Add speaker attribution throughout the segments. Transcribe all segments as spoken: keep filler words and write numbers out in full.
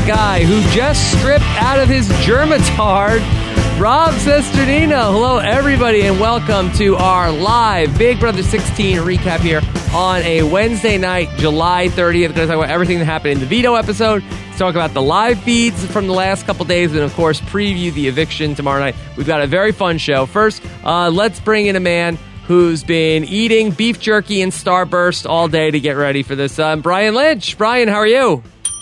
Speaker 1: guy who just stripped out of his Germitard, Rob Cesternino. Hello, everybody, and welcome to our live Big Brother sixteen recap here on a Wednesday night, July thirtieth. We're going to talk about everything that happened in the veto episode, talk about the live feeds from the last couple days, and, of course, preview the eviction tomorrow night. We've got a very fun show. First, uh, let's bring in a man who's been eating beef jerky and Starburst all day to get ready for this. Uh, Brian Lynch. Brian, how are you?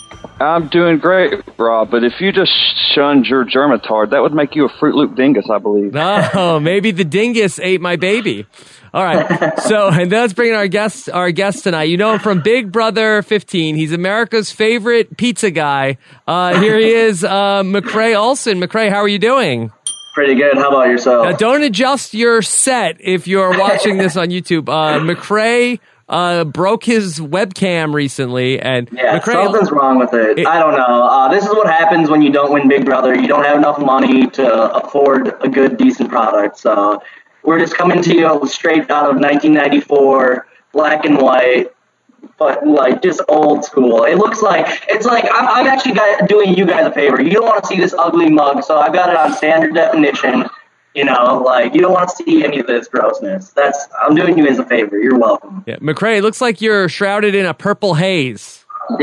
Speaker 2: I'm doing great, Rob, but if you just shunned your Germitard, that would make you a Fruit Loop dingus, I believe.
Speaker 1: Oh, maybe the dingus ate my baby. All right, so and let's bring in our guest, our guest tonight. You know him from Big Brother fifteen. He's America's favorite pizza guy. Uh, here he is, uh, McCrae Olson. McCrae, how are you doing?
Speaker 3: Pretty good. How about yourself?
Speaker 1: Now, don't adjust your set if you're watching this on YouTube. Uh, McCrae uh, broke his webcam recently, and
Speaker 3: yeah,
Speaker 1: McCrae,
Speaker 3: something's wrong with it.
Speaker 1: it.
Speaker 3: I don't know. Uh, this is what happens when you don't win Big Brother. You don't have enough money to afford a good, decent product. So we're just coming to you straight out of nineteen ninety-four, black and white, but like just old school. It looks like it's like I'm, I'm actually doing you guys a favor. You don't want to see this ugly mug, so I've got it on standard definition. You know, like, you don't want to see any of this grossness. That's, I'm doing you guys a favor. You're welcome.
Speaker 1: Yeah, McCrae, it looks like you're shrouded in a purple haze.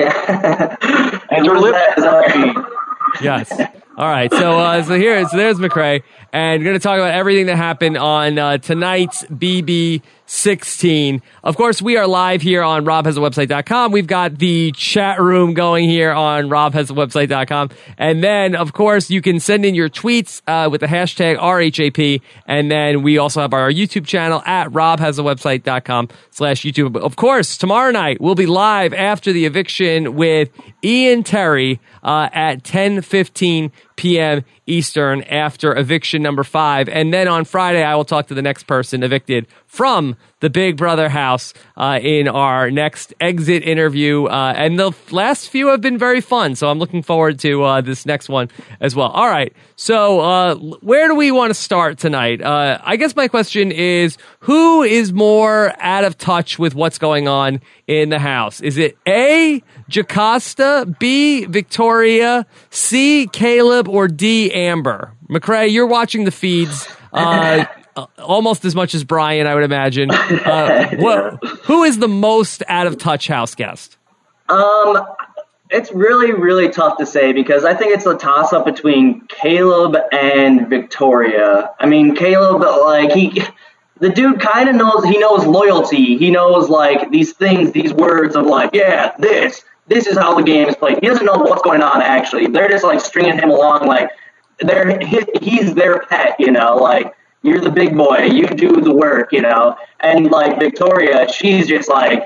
Speaker 3: Yeah.
Speaker 2: And your lip is
Speaker 3: that?
Speaker 1: Yes. All right. So, uh, so here, so there's McCrae, and we're going to talk about everything that happened on uh, tonight's B B sixteen. Of course, we are live here on rob has a website dot com. We've got the chat room going here on rob has a website dot com. And then, of course, you can send in your tweets uh, with the hashtag R H A P. And then we also have our YouTube channel at rob has a website dot com slash YouTube. Of course, tomorrow night, we'll be live after the eviction with Ian Terry uh, at ten fifteen p.m. Eastern after eviction number five. And then on Friday, I will talk to the next person evicted from the Big Brother house uh, in our next exit interview. Uh, and the last few have been very fun, so I'm looking forward to uh, this next one as well. All right, so uh, where do we want to start tonight? Uh, I guess my question is, who is more out of touch with what's going on in the house? Is it A, Jocasta, B, Victoria, C, Caleb, or D, Amber? McCrae, you're watching the feeds uh, almost as much as Brian, I would imagine. Uh, what, who is the most out of touch house guest?
Speaker 3: Um, it's really, really tough to say because I think it's a toss up between Caleb and Victoria. I mean, Caleb, like he, the dude kind of knows. He knows loyalty. He knows like these things, these words of like, yeah, this, this is how the game is played. He doesn't know what's going on actually. They're just like stringing him along, like they're he's their pet, you know, like. You're the big boy. You do the work, you know. And, like, Victoria, she's just, like,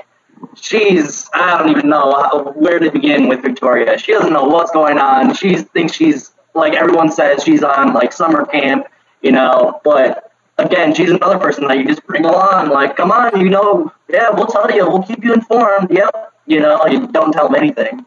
Speaker 3: she's, I don't even know how, where to begin with Victoria. She doesn't know what's going on. She thinks she's, like everyone says, she's on, like, summer camp, you know. But, again, she's another person that you just bring along. Like, come on, you know, yeah, we'll tell you. We'll keep you informed. Yep. You know, you don't tell them anything.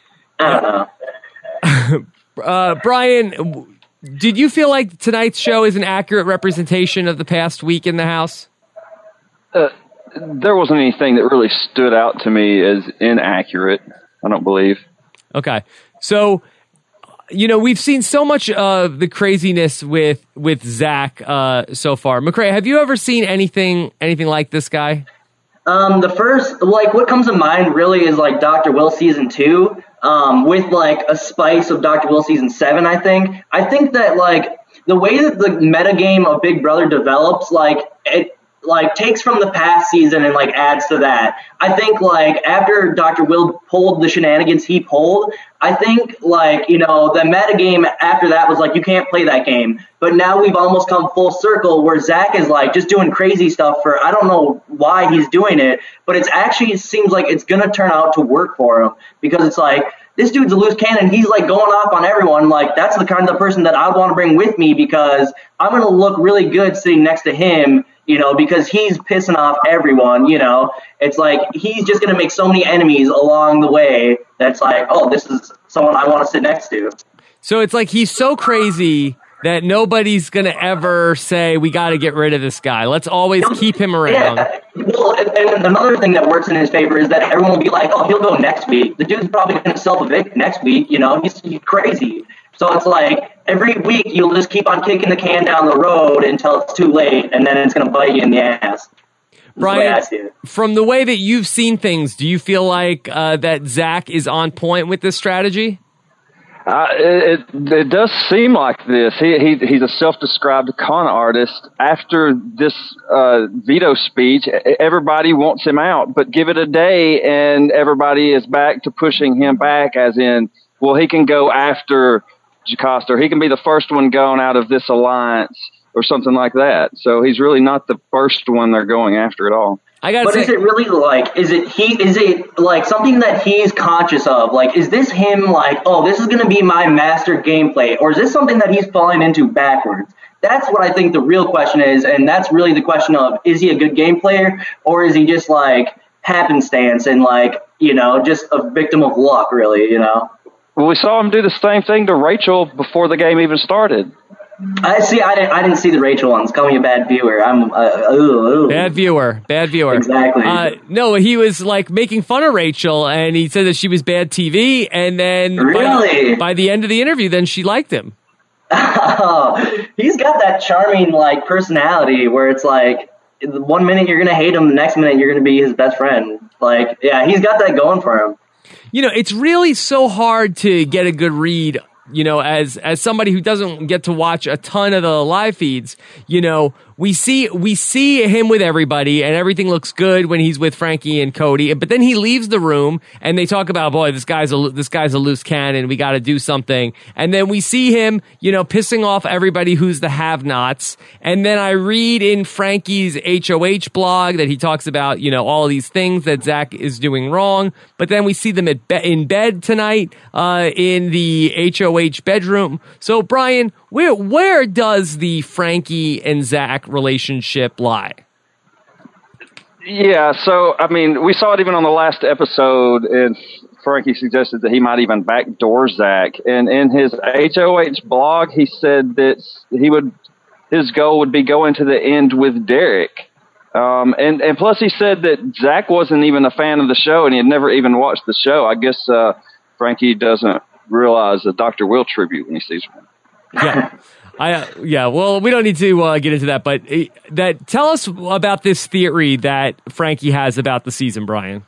Speaker 3: I don't
Speaker 1: know. uh, Brian... Did you feel like tonight's show is an accurate representation of the past week in the house?
Speaker 2: Uh, there wasn't anything that really stood out to me as inaccurate, I don't believe.
Speaker 1: Okay. So, you know, we've seen so much of the craziness with with Zach uh, so far. McCrae, have you ever seen anything anything like this guy?
Speaker 3: Um, the first, like, what comes to mind really is, like, Doctor Will season two, um, with, like, a spice of Doctor Will season seven, I think. I think that, like, the way that the metagame of Big Brother develops, like, it, like, takes from the past season and, like, adds to that. I think, like, after Doctor Will pulled the shenanigans he pulled, I think, like, you know, the metagame after that was, like, you can't play that game. But now we've almost come full circle where Zach is, like, just doing crazy stuff for, I don't know why he's doing it, but it's actually, it seems like it's going to turn out to work for him. Because it's like, this dude's a loose cannon. He's, like, going off on everyone. Like, that's the kind of person that I want to bring with me because I'm going to look really good sitting next to him, you know, because he's pissing off everyone, you know. It's like he's just going to make so many enemies along the way that's like, oh, this is someone I want to sit next to.
Speaker 1: So it's like he's so crazy that nobody's going to ever say, we got to get rid of this guy. Let's always keep him around.
Speaker 3: Yeah. Well, and, and another thing that works in his favor is that everyone will be like, oh, he'll go next week. The dude's probably going to self-evict next week. You know, he's, he's crazy. So it's like every week you'll just keep on kicking the can down the road until it's too late, and then it's going to bite you in the ass.
Speaker 1: Brian, from the way that you've seen things, do you feel like uh, that Zach is on point with this strategy?
Speaker 2: Uh, it, it does seem like this. He, he he's a self-described con artist. After this uh, veto speech, everybody wants him out, but give it a day and everybody is back to pushing him back, as in, well, he can go after Jocasta, or he can be the first one gone out of this alliance, or something like that. So he's really not the first one they're going after at all.
Speaker 1: I gotta
Speaker 3: but
Speaker 1: say,
Speaker 3: is it really like, is it he, is it like something that he's conscious of? Like, is this him like, oh, this is going to be my master gameplay? Or is this something that he's falling into backwards? That's what I think the real question is. And that's really the question of, is he a good game player? Or is he just like happenstance and like, you know, just a victim of luck, really, you know?
Speaker 2: Well, we saw him do the same thing to Rachel before the game even started.
Speaker 3: I see. I didn't. I didn't see the Rachel ones. Call me a bad viewer. I'm uh, ooh, ooh.
Speaker 1: bad viewer. Bad viewer.
Speaker 3: Exactly.
Speaker 1: Uh, no, he was like making fun of Rachel, and he said that she was bad T V. And then
Speaker 3: really,
Speaker 1: by, by the end of the interview, then she liked him.
Speaker 3: Oh, he's got that charming like personality where it's like one minute you're gonna hate him, the next minute you're gonna be his best friend. Like, yeah, he's got that going for him.
Speaker 1: You know, it's really so hard to get a good read. You know, as as somebody who doesn't get to watch a ton of the live feeds, you know, we see we see him with everybody, and everything looks good when he's with Frankie and Cody. But then he leaves the room, and they talk about, boy, this guy's a this guy's a loose cannon. We got to do something. And then we see him, you know, pissing off everybody who's the have-nots. And then I read in Frankie's H O H blog that he talks about, you know, all of these things that Zach is doing wrong. But then we see them at be- in bed tonight uh, in the H O H bedroom. So, Brian, where where does the Frankie and Zach relationship lie?
Speaker 2: Yeah, so, I mean, we saw it even on the last episode, and Frankie suggested that he might even backdoor Zach. And in his H O H blog, he said that he would his goal would be going to the end with Derek. Um, and, and plus he said that Zach wasn't even a fan of the show, and he had never even watched the show. I guess uh, Frankie doesn't realize the Doctor Will tribute when he sees one.
Speaker 1: Yeah. I, uh, yeah, well, we don't need to uh, get into that, but uh, that tell us about this theory that Frankie has about the season, Brian.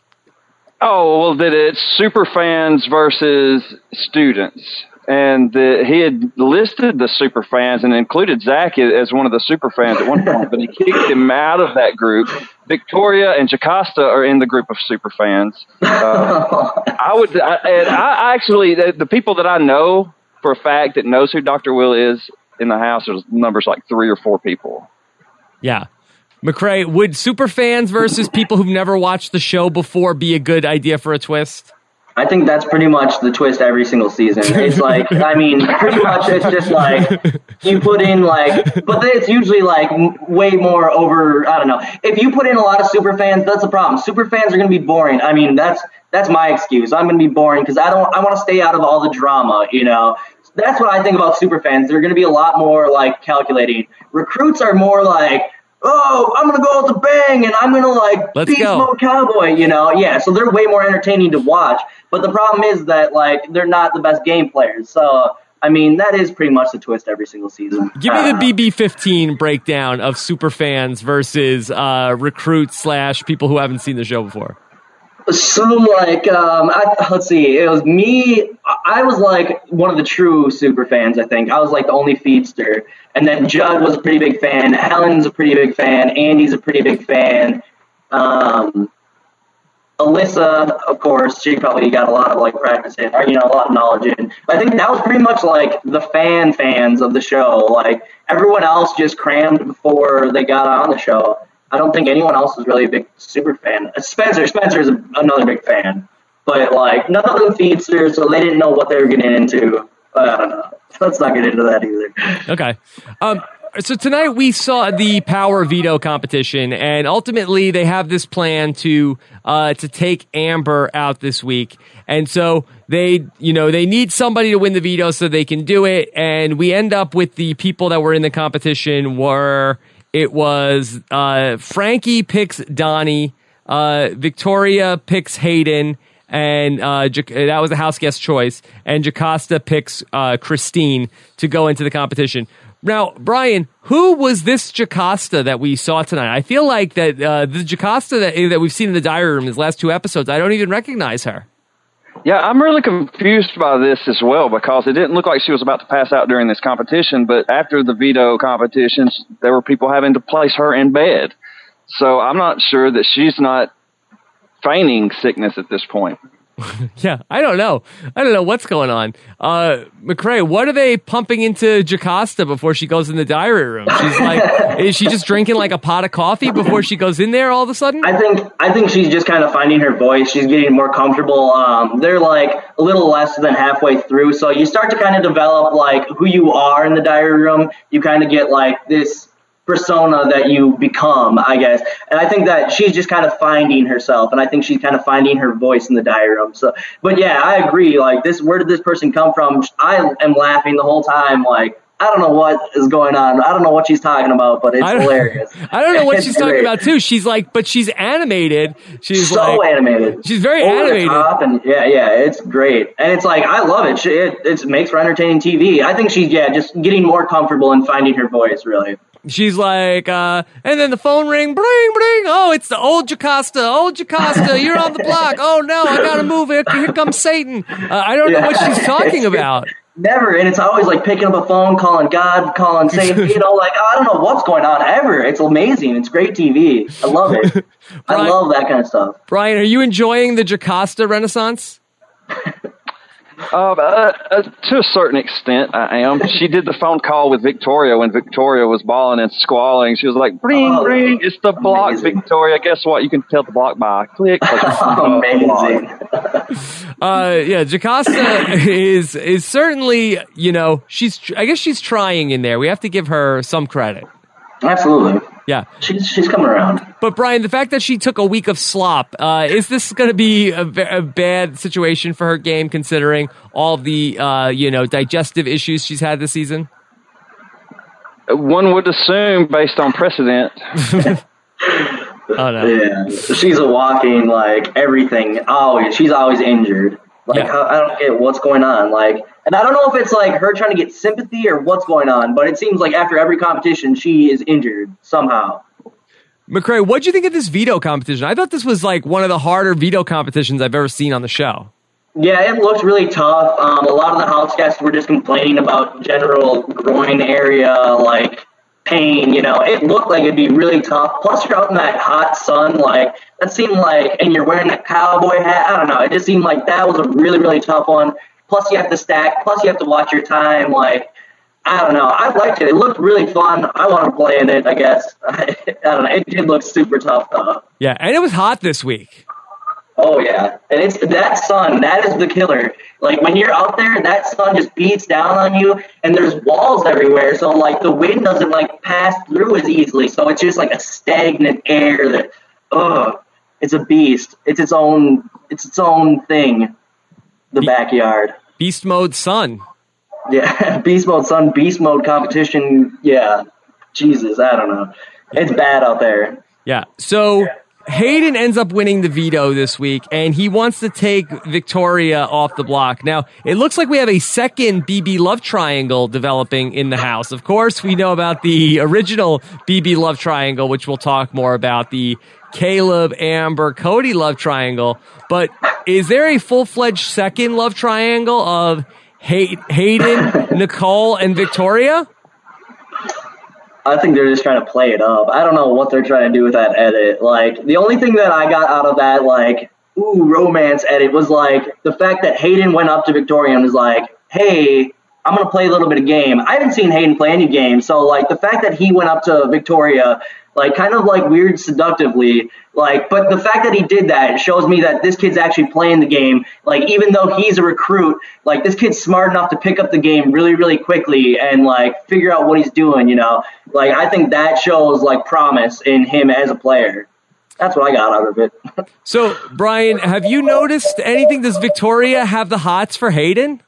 Speaker 2: Oh, well, that it's super fans versus students. And the, he had listed the super fans and included Zach as one of the super fans at one point, but he kicked him out of that group. Victoria and Jocasta are in the group of super fans. Uh, I would, I, and I actually, the, the people that I know for a fact that knows who Doctor Will is in the house, there's numbers like three or four people.
Speaker 1: Yeah. McCrae, would super fans versus people who've never watched the show before be a good idea for a twist?
Speaker 3: I think that's pretty much the twist every single season. It's like, I mean, pretty much it's just like you put in like, but it's usually like way more over, I don't know. If you put in a lot of super fans, that's the problem. Super fans are going to be boring. I mean, that's that's my excuse. I'm going to be boring because I don't, I want to stay out of all the drama, you know. That's what I think about super fans. They're going to be a lot more like calculating. Recruits are more like, oh, I'm going to go with the bang, and I'm going to, like,
Speaker 1: Let's
Speaker 3: beast
Speaker 1: go.
Speaker 3: mode cowboy, you know? Yeah, so they're way more entertaining to watch. But the problem is that, like, they're not the best game players. So, I mean, that is pretty much the twist every single season.
Speaker 1: Give me the B B fifteen breakdown of super fans versus uh, recruits slash people who haven't seen the show before.
Speaker 3: So, like, um, I, let's see, it was me, I was, like, one of the true super fans, I think. I was, like, the only feedster. And then Judd was a pretty big fan. Helen's a pretty big fan. Andy's a pretty big fan. Um, Alyssa, of course, she probably got a lot of, like, practice in, or, you know, a lot of knowledge in. But I think that was pretty much, like, the fan fans of the show. Like, everyone else just crammed before they got on the show. I don't think anyone else is really a big super fan. Spencer, Spencer's another big fan. But, like, none of them feedsters, so they didn't know what they were getting into. But I don't know. Let's not get into that either.
Speaker 1: Okay. Um, so tonight we saw the power veto competition, and ultimately they have this plan to uh, to take Amber out this week. And so they, you know, they need somebody to win the veto so they can do it. And we end up with the people that were in the competition where it was uh, Frankie picks Donnie, uh, Victoria picks Hayden, and uh, that was a house guest choice. And Jocasta picks uh, Christine to go into the competition. Now, Brian, who was this Jocasta that we saw tonight? I feel like that uh, the Jocasta that, that we've seen in the diary room these last two episodes, I don't even recognize her.
Speaker 2: Yeah, I'm really confused by this as well because it didn't look like she was about to pass out during this competition, but after the veto competitions, there were people having to place her in bed. So I'm not sure that she's not feigning sickness at this point.
Speaker 1: Yeah, I don't know. I don't know what's going on. Uh, McCrae, what are they pumping into Jocasta before she goes in the diary room? She's like, is she just drinking like a pot of coffee before she goes in there all of a sudden?
Speaker 3: I think I think she's just kind of finding her voice. She's getting more comfortable. Um, they're like a little less than halfway through, so you start to kind of develop like who you are in the diary room. You kind of get like this persona that you become, I guess. And I think that she's just kind of finding herself, and I think she's kind of finding her voice in the diary room. So, but yeah, I agree. Like this, where did this person come from? I am laughing the whole time. Like, I don't know what is going on. I don't know what she's talking about, but it's
Speaker 1: I
Speaker 3: hilarious.
Speaker 1: I don't know what
Speaker 3: It's
Speaker 1: she's talking
Speaker 3: great.
Speaker 1: about too. She's like, but she's animated. She's
Speaker 3: so
Speaker 1: like,
Speaker 3: animated.
Speaker 1: She's very
Speaker 3: Over the
Speaker 1: animated.
Speaker 3: top, and yeah, yeah, it's great. And it's like, I love it. She, it it makes for entertaining T V. I think she's, yeah, just getting more comfortable and finding her voice, really.
Speaker 1: She's like, uh, and then the phone ring, bring, bring. Oh, it's the old Jocasta. Old Jocasta, you're on the block. Oh, no, I got to move. Here, here comes Satan. Uh, I don't know
Speaker 3: Yeah.
Speaker 1: what she's talking about.
Speaker 3: Never, and it's always like picking up a phone, calling God, calling Satan, you know, like, I don't know what's going on ever. It's amazing. It's great T V. I love it. I
Speaker 1: Brian-
Speaker 3: love that kind of stuff.
Speaker 1: Brian, are you enjoying the Jocasta renaissance?
Speaker 2: Uh, uh, uh, to a certain extent, I am. She did the phone call with Victoria when Victoria was bawling and squalling. She was like, "Bring,
Speaker 3: Oh,
Speaker 2: bring! It's the block,
Speaker 3: amazing.
Speaker 2: Victoria." Guess what? You can tell the block by a click.
Speaker 3: Amazing.
Speaker 1: Uh, yeah, Jocasta is is certainly, you know, she's. I guess she's trying in there. We have to give her some credit.
Speaker 3: Absolutely.
Speaker 1: Yeah,
Speaker 3: She's she's coming around.
Speaker 1: but Brian, the fact that she took a week of slop, uh, is this going to be a, ve- a bad situation for her game, considering all the uh, you know digestive issues she's had this season?
Speaker 2: One would assume, based on precedent.
Speaker 1: Oh no.
Speaker 3: Yeah. She's a walking, like, everything. Always. She's always injured. Like,
Speaker 1: Yeah.
Speaker 3: how, I don't get what's going on. Like, and I don't know if it's like her trying to get sympathy or what's going on, but it seems like after every competition, she is injured somehow.
Speaker 1: McCrae, what'd you think of this veto competition? I thought this was like one of the harder veto competitions I've ever seen on the show.
Speaker 3: Yeah, it looked really tough. Um, a lot of the house guests were just complaining about general groin area, like pain. You know, it looked like it'd be really tough. Plus, you're out in that hot sun, like that seemed like, and you're wearing that cowboy hat. I don't know. It just seemed like that was a really, really tough one. Plus, you have to stack. Plus, you have to watch your time. Like, I don't know. I liked it. It looked really fun. I want to play in it, I guess. I don't know. It did look super tough, though.
Speaker 1: Yeah, and it was hot this week.
Speaker 3: Oh, yeah. And it's that sun, that is the killer. Like, when you're out there, that sun just beats down on you, and there's walls everywhere, so, like, the wind doesn't, like, pass through as easily. So it's just, like, a stagnant air that, ugh, it's a beast. It's its own, it's its own thing, the
Speaker 1: Be-
Speaker 3: backyard.
Speaker 1: Beast mode sun.
Speaker 3: Yeah, beast mode sun, beast mode competition, yeah. Jesus, I don't know. It's bad out there.
Speaker 1: Yeah. So Hayden ends up winning the veto this week, and he wants to take Victoria off the block. Now, it looks like we have a second B B love triangle developing in the house. Of course, we know about the original B B love triangle, which we'll talk more about, the Caleb, Amber, Cody love triangle. But is there a full-fledged second love triangle of Hay- Hayden, Nicole, and Victoria?
Speaker 3: I think they're just trying to play it up. I don't know what they're trying to do with that edit. Like, the only thing that I got out of that, like, ooh, romance edit was, like, the fact that Hayden went up to Victoria and was like, hey, I'm going to play a little bit of game. I haven't seen Hayden play any game, so, like, the fact that he went up to Victoria, like, kind of, like, weird seductively, like, but the fact that he did that shows me that this kid's actually playing the game. Like, even though he's a recruit, like, this kid's smart enough to pick up the game really, really quickly and, like, figure out what he's doing, you know? Like, I think that shows, like, promise in him as a player. That's what I got out of it.
Speaker 1: So, Brian, have you noticed anything? Does Victoria have the hots for Hayden?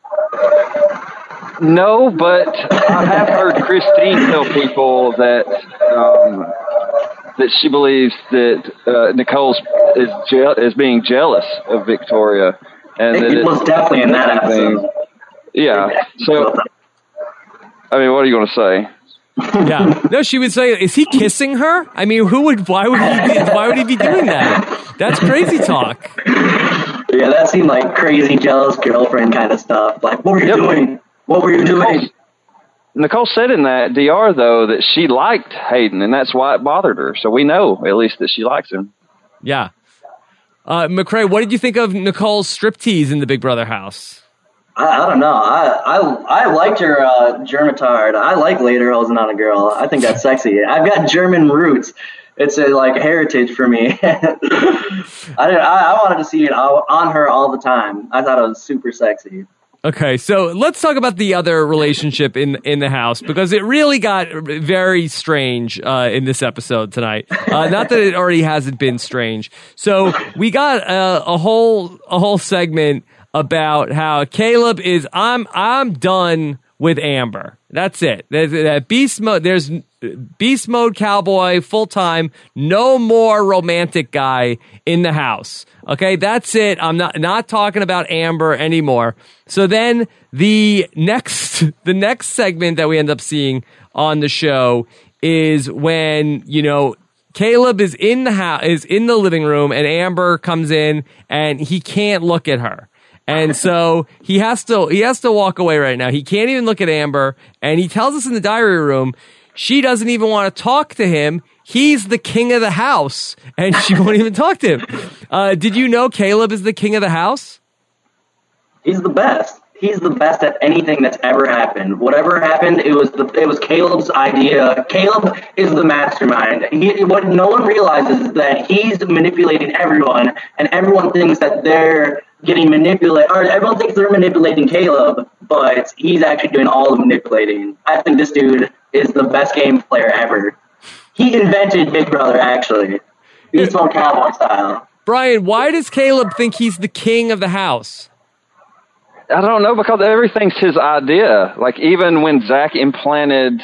Speaker 2: No, but I have heard Christine tell people that um, that she believes that uh, Nicole's is je- is being jealous of Victoria, and that
Speaker 3: It was definitely in that episode.
Speaker 2: Yeah. So, I mean, what are you going to say?
Speaker 1: Yeah. No, she would say, "Is he kissing her?" I mean, who would? Why would he? Be, why would he be doing that? That's crazy talk.
Speaker 3: Yeah, that seemed like crazy jealous girlfriend kind of stuff. Like, what were you
Speaker 2: Yep.
Speaker 3: doing? What were you doing?
Speaker 2: Nicole said in that D R though that she liked Hayden, and that's why it bothered her. So we know at least that she likes him.
Speaker 1: Yeah. Uh, McCrae, what did you think of Nicole's striptease in the Big Brother house?
Speaker 3: I, I don't know. I I, I liked her uh, Germitard. I like lederhosen on a girl. I think that's sexy. I've got German roots. It's a like heritage for me. I didn't. I, I wanted to see it all, on her all the time. I thought it was super sexy.
Speaker 1: Okay, so let's talk about the other relationship in in the house, because it really got very strange uh, in this episode tonight. Uh, not that it already hasn't been strange. So we got a, a whole a whole segment about how Caleb is I'm I'm done with Amber. That's it. There's that beast mode. There's beast mode cowboy full time. No more romantic guy in the house. Okay, that's it. I'm not not talking about Amber anymore. So then the next the next segment that we end up seeing on the show is when, you know, Caleb is in the house is in the living room and Amber comes in and he can't look at her. And so he has to he has to walk away right now. He can't even look at Amber, and he tells us in the diary room she doesn't even want to talk to him. He's the king of the house, and she won't even talk to him. Uh, did you know Caleb is the king of the house?
Speaker 3: He's the best. He's the best at anything that's ever happened. Whatever happened, it was the it was Caleb's idea. Caleb is the mastermind. He, what no one realizes is that he's manipulating everyone, and everyone thinks that they're getting manipulated, or everyone thinks they're manipulating Caleb, but he's actually doing all the manipulating. I think this dude is the best game player ever. He invented Big Brother, actually. He's on cowboy style.
Speaker 1: Brian, why does Caleb think he's the king of the house?
Speaker 2: I don't know, because everything's his idea. Like, even when Zach implanted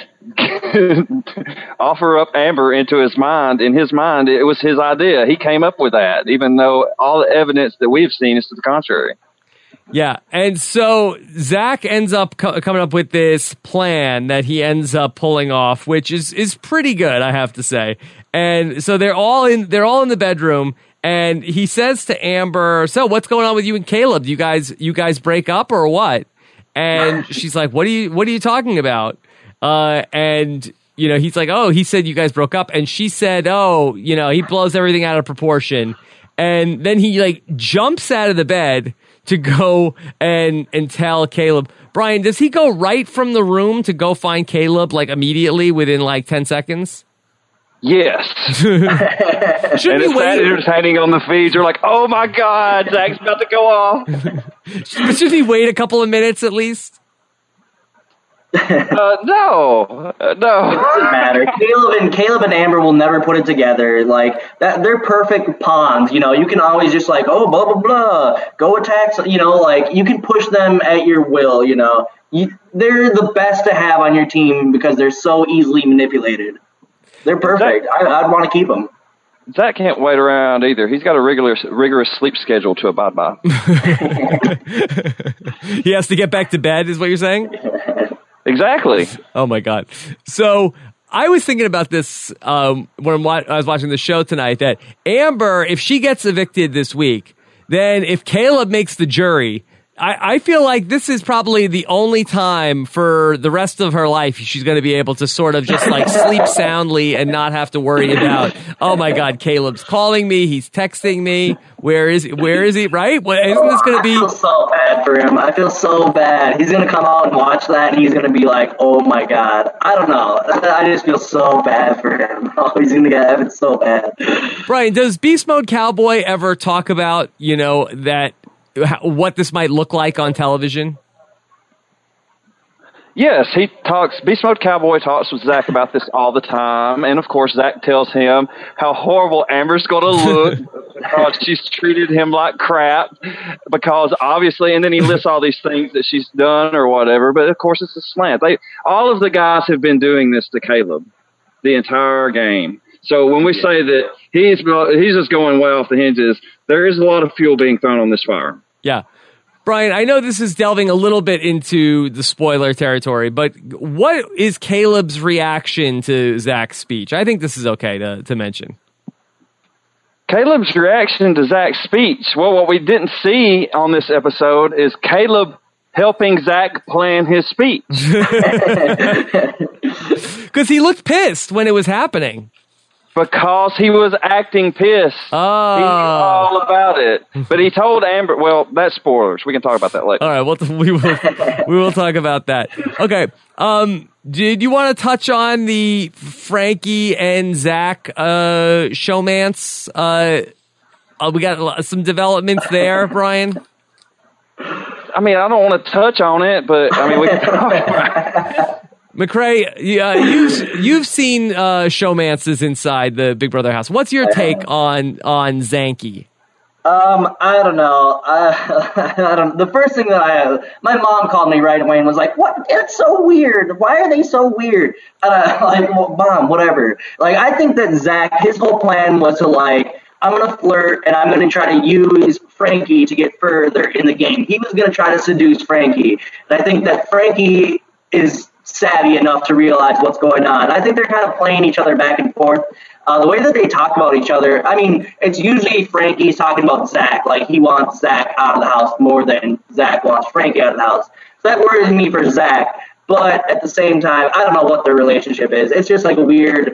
Speaker 2: offer up Amber into his mind, in his mind, it was his idea. He came up with that, even though all the evidence that we've seen is to the contrary.
Speaker 1: Yeah, and so Zach ends up co- coming up with this plan that he ends up pulling off, which is is pretty good, I have to say. And so they're all in they're all in the bedroom, and he says to Amber, "So what's going on with you and Caleb? You guys you guys break up or what?" And she's like, "What are you what are you talking about?" Uh, and you know, he's like, "Oh, he said you guys broke up," and she said, "Oh, you know, he blows everything out of proportion." And then he like jumps out of the bed to go and and tell Caleb. Brian, does he go right from the room to go find Caleb like immediately within like ten seconds?
Speaker 2: Yes.
Speaker 1: Shouldn't
Speaker 2: and
Speaker 1: he
Speaker 2: it's
Speaker 1: wait?
Speaker 2: entertaining on the feeds. You're like, oh my God, Zach's about to go off.
Speaker 1: But should he wait a couple of minutes at least?
Speaker 2: Uh, no, uh, no.
Speaker 3: It doesn't matter. Caleb and Caleb and Amber will never put it together. Like that, they're perfect pawns. You know, you can always just like, oh, blah blah blah, go attack. You know, like you can push them at your will. You know, you, they're the best to have on your team because they're so easily manipulated. They're perfect. I, I'd want to keep them.
Speaker 2: Zach can't wait around either. He's got a regular, rigorous sleep schedule to abide by.
Speaker 1: He has to get back to bed, is what you're saying?
Speaker 2: Exactly.
Speaker 1: Oh my God. So I was thinking about this um, when I was watching the show tonight, that Amber, if she gets evicted this week, then if Caleb makes the jury, I, I feel like this is probably the only time for the rest of her life she's going to be able to sort of just like sleep soundly and not have to worry about, oh my God, Caleb's calling me, he's texting me, where is where is he, right? What, isn't this going to be?
Speaker 3: I feel so bad for him. I feel so bad. He's going to come out and watch that, and he's going to be like, oh my God. I don't know. I just feel so bad for him. Oh, he's going to get heaven so bad.
Speaker 1: Brian, does Beast Mode Cowboy ever talk about, you know, that what this might look like on television?
Speaker 2: Yes, he talks, Beast Mode Cowboy talks with Zach about this all the time. And, of course, Zach tells him how horrible Amber's going to look because she's treated him like crap. Because, obviously, and then he lists all these things that she's done or whatever. But, of course, it's a slant. They, all of the guys have been doing this to Caleb the entire game. So when we say that he's, he's just going way off the hinges, there is a lot of fuel being thrown on this fire.
Speaker 1: Yeah. Brian, I know this is delving a little bit into the spoiler territory, but what is Caleb's reaction to Zach's speech? I think this is okay to, to mention.
Speaker 2: Caleb's reaction to Zach's speech, well, what we didn't see on this episode is Caleb helping Zach plan his speech.
Speaker 1: Because he looked pissed when it was happening.
Speaker 2: Because he was acting pissed.
Speaker 1: Oh.
Speaker 2: He knew all about it. But he told Amber, well, that's spoilers. We can talk about that later.
Speaker 1: All right, well, we will we will talk about that. Okay. Um, did you want to touch on the Frankie and Zach uh, showmance? Uh, uh, we got some developments there, Brian.
Speaker 2: I mean, I don't want to touch on it, but I mean, we can talk about it.
Speaker 1: McCrae, uh, you've, you've seen uh, showmances inside the Big Brother house. What's your take on on Zanky?
Speaker 3: Um, I don't know. I, I don't. The first thing that I, my mom called me right away and was like, "What? It's so weird. Why are they so weird?" And I like, well, Mom, whatever. Like, I think that Zach, his whole plan was to like, I'm gonna flirt and I'm gonna try to use Frankie to get further in the game. He was gonna try to seduce Frankie, and I think that Frankie is savvy enough to realize what's going on. I think they're kind of playing each other back and forth. Uh, the way that they talk about each other, I mean, it's usually Frankie's talking about Zach. Like, he wants Zach out of the house more than Zach wants Frankie out of the house. So that worries me for Zach. But at the same time, I don't know what their relationship is. It's just like a weird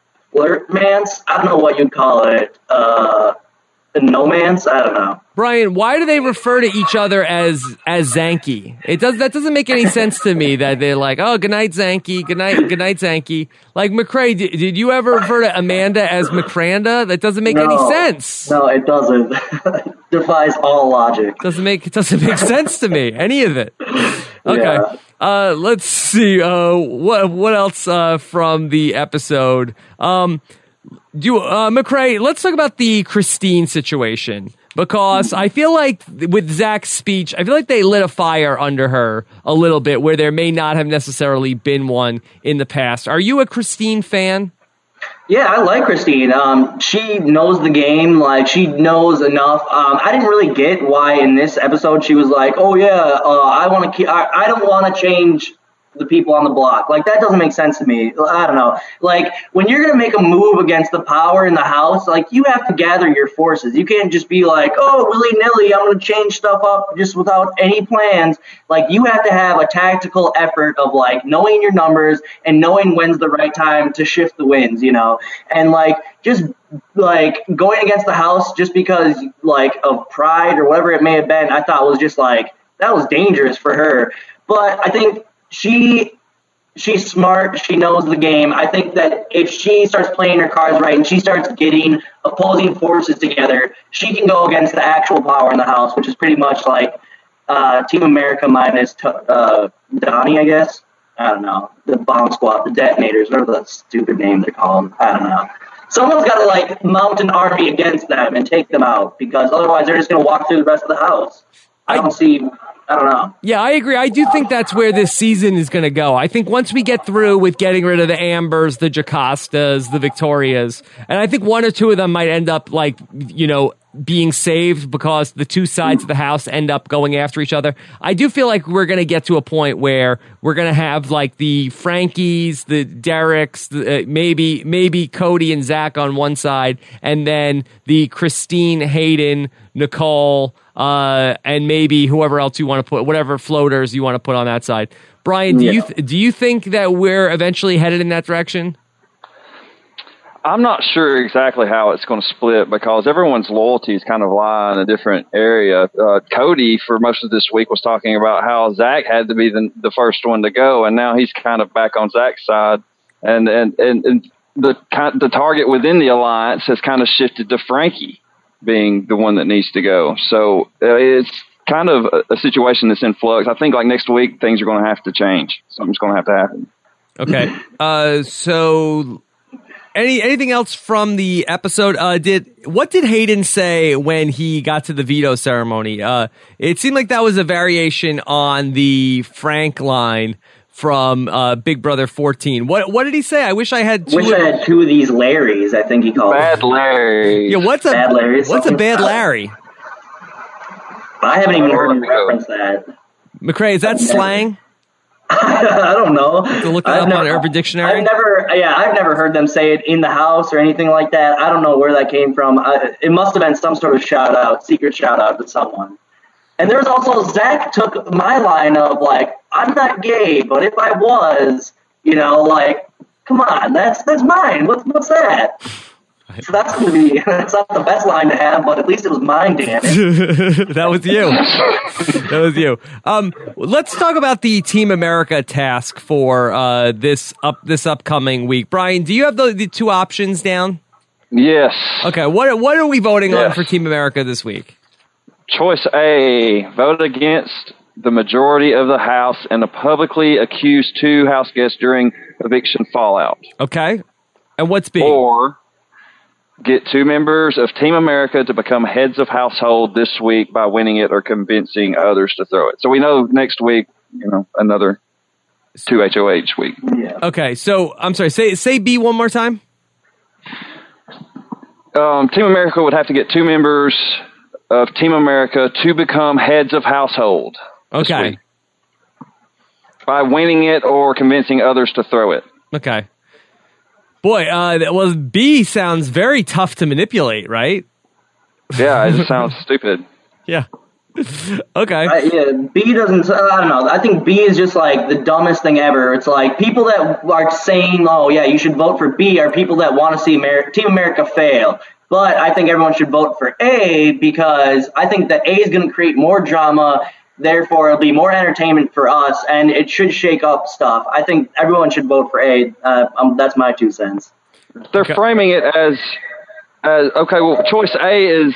Speaker 3: flirtmance. I don't know what you'd call it. Uh, no-mance? I don't know.
Speaker 1: Brian, why do they refer to each other as as Zanky? It does that doesn't make any sense to me that they're like, oh, good night, Zanky, good night, good night, Zanky. Like, McCrae, did, did you ever refer to Amanda as McCranda? That doesn't make
Speaker 3: no,
Speaker 1: any sense.
Speaker 3: No, it doesn't. Defies all logic.
Speaker 1: Doesn't make it doesn't make sense to me. Any of it. Okay.
Speaker 3: Yeah.
Speaker 1: Uh, let's see. Uh, what what else uh, from the episode? Um, do uh, McCrae, let's talk about the Christine situation. Because I feel like with Zach's speech, I feel like they lit a fire under her a little bit where there may not have necessarily been one in the past. Are you a Christine fan?
Speaker 3: Yeah, I like Christine. Um, she knows the game. Like, she knows enough. Um, I didn't really get why in this episode she was like, "Oh yeah, uh, I want to. Ke- I, I don't want to change the people on the block." Like, that doesn't make sense to me. I don't know. Like, when you're gonna make a move against the power in the house, like, you have to gather your forces. You can't just be like, "Oh, willy nilly, I'm gonna change stuff up just without any plans." Like, you have to have a tactical effort of like knowing your numbers and knowing when's the right time to shift the winds, you know. And like, just like going against the house just because like of pride or whatever it may have been, I thought was just like, that was dangerous for her. But I think She she's smart. She knows the game. I think that if she starts playing her cards right and she starts getting opposing forces together, she can go against the actual power in the house, which is pretty much like uh, Team America minus uh, Donnie, I guess. I don't know. The bomb squad, the detonators, whatever the stupid name they're called. I don't know. Someone's got to like mount an army against them and take them out, because otherwise they're just going to walk through the rest of the house. I don't see... I don't know.
Speaker 1: Yeah, I agree. I do think that's where this season is going to go. I think once we get through with getting rid of the Ambers, the Jocastas, the Victorias, and I think one or two of them might end up, like, you know, being saved because the two sides of the house end up going after each other. I do feel like we're going to get to a point where we're going to have, like, the Frankies, the Derricks, the, uh, maybe maybe Cody and Zach on one side, and then the Christine, Hayden, Nicole, uh, and maybe whoever else you want to put, whatever floaters you want to put on that side. Brian, do yeah. you th- do you think that we're eventually headed in that direction?
Speaker 2: I'm not sure exactly how it's going to split, because everyone's loyalties kind of lie in a different area. Uh, Cody, for most of this week, was talking about how Zach had to be the, the first one to go, and now he's kind of back on Zach's side, and and and, and the the target within the alliance has kind of shifted to Frankie being the one that needs to go. So uh, it's kind of a, a situation that's in flux. I think like next week things are going to have to change. Something's going to have to happen.
Speaker 1: Okay. Uh, so any anything else from the episode? Uh, did what did Hayden say when he got to the veto ceremony? Uh, it seemed like that was a variation on the Frank line from uh, Big Brother fourteen. What what did he say? I wish I had two.
Speaker 3: Wish I had two of these Larrys. I think he called
Speaker 2: Bad
Speaker 3: them.
Speaker 2: Larry.
Speaker 1: Yeah, what's a
Speaker 3: Bad Larry,
Speaker 1: what's a bad Larry?
Speaker 3: I haven't even heard him reference that.
Speaker 1: McCrae, is that slang?
Speaker 3: I don't know.
Speaker 1: To look that
Speaker 3: I've
Speaker 1: up
Speaker 3: never,
Speaker 1: on Urban Dictionary.
Speaker 3: I've never, yeah, I've never heard them say it in the house or anything like that. I don't know where that came from. I, it must have been some sort of shout out, secret shout out to someone. And there's also Zach took my line of like, I'm not gay, but if I was, you know, like, come on, that's that's mine. What's what's that? So that's gonna be that's not the best line to have, but at least it was mine, damn it.
Speaker 1: That was you. That was you. Um, let's talk about the Team America task for uh, this up this upcoming week. Brian, do you have the, the two options down?
Speaker 2: Yes.
Speaker 1: Okay. What what are we voting
Speaker 2: yes.
Speaker 1: on for Team America this week?
Speaker 2: Choice A, vote against the majority of the House and to publicly accuse two House guests during eviction fallout.
Speaker 1: Okay. And what's B?
Speaker 2: Or get two members of Team America to become heads of household this week by winning it or convincing others to throw it. So we know next week, you know, another two H O H week.
Speaker 3: Yeah.
Speaker 1: Okay. So I'm sorry. Say say B one more time.
Speaker 2: Um, Team America would have to get two members of Team America to become heads of household. This
Speaker 1: Okay.
Speaker 2: week by winning it or convincing others to throw it.
Speaker 1: Okay. Boy, uh, well, B sounds very tough to manipulate, right?
Speaker 2: Yeah, it just sounds stupid.
Speaker 1: Yeah. Okay.
Speaker 3: I, yeah, B doesn't. I don't know. I think B is just like the dumbest thing ever. It's like people that are saying, "Oh yeah, you should vote for B," are people that want to see Amer- Team America fail. But I think everyone should vote for A because I think that A is going to create more drama. Therefore, it'll be more entertainment for us, and it should shake up stuff. I think everyone should vote for A. Uh, um, that's my two cents.
Speaker 2: They're
Speaker 1: Okay.
Speaker 2: framing it as, as okay. Well, choice A is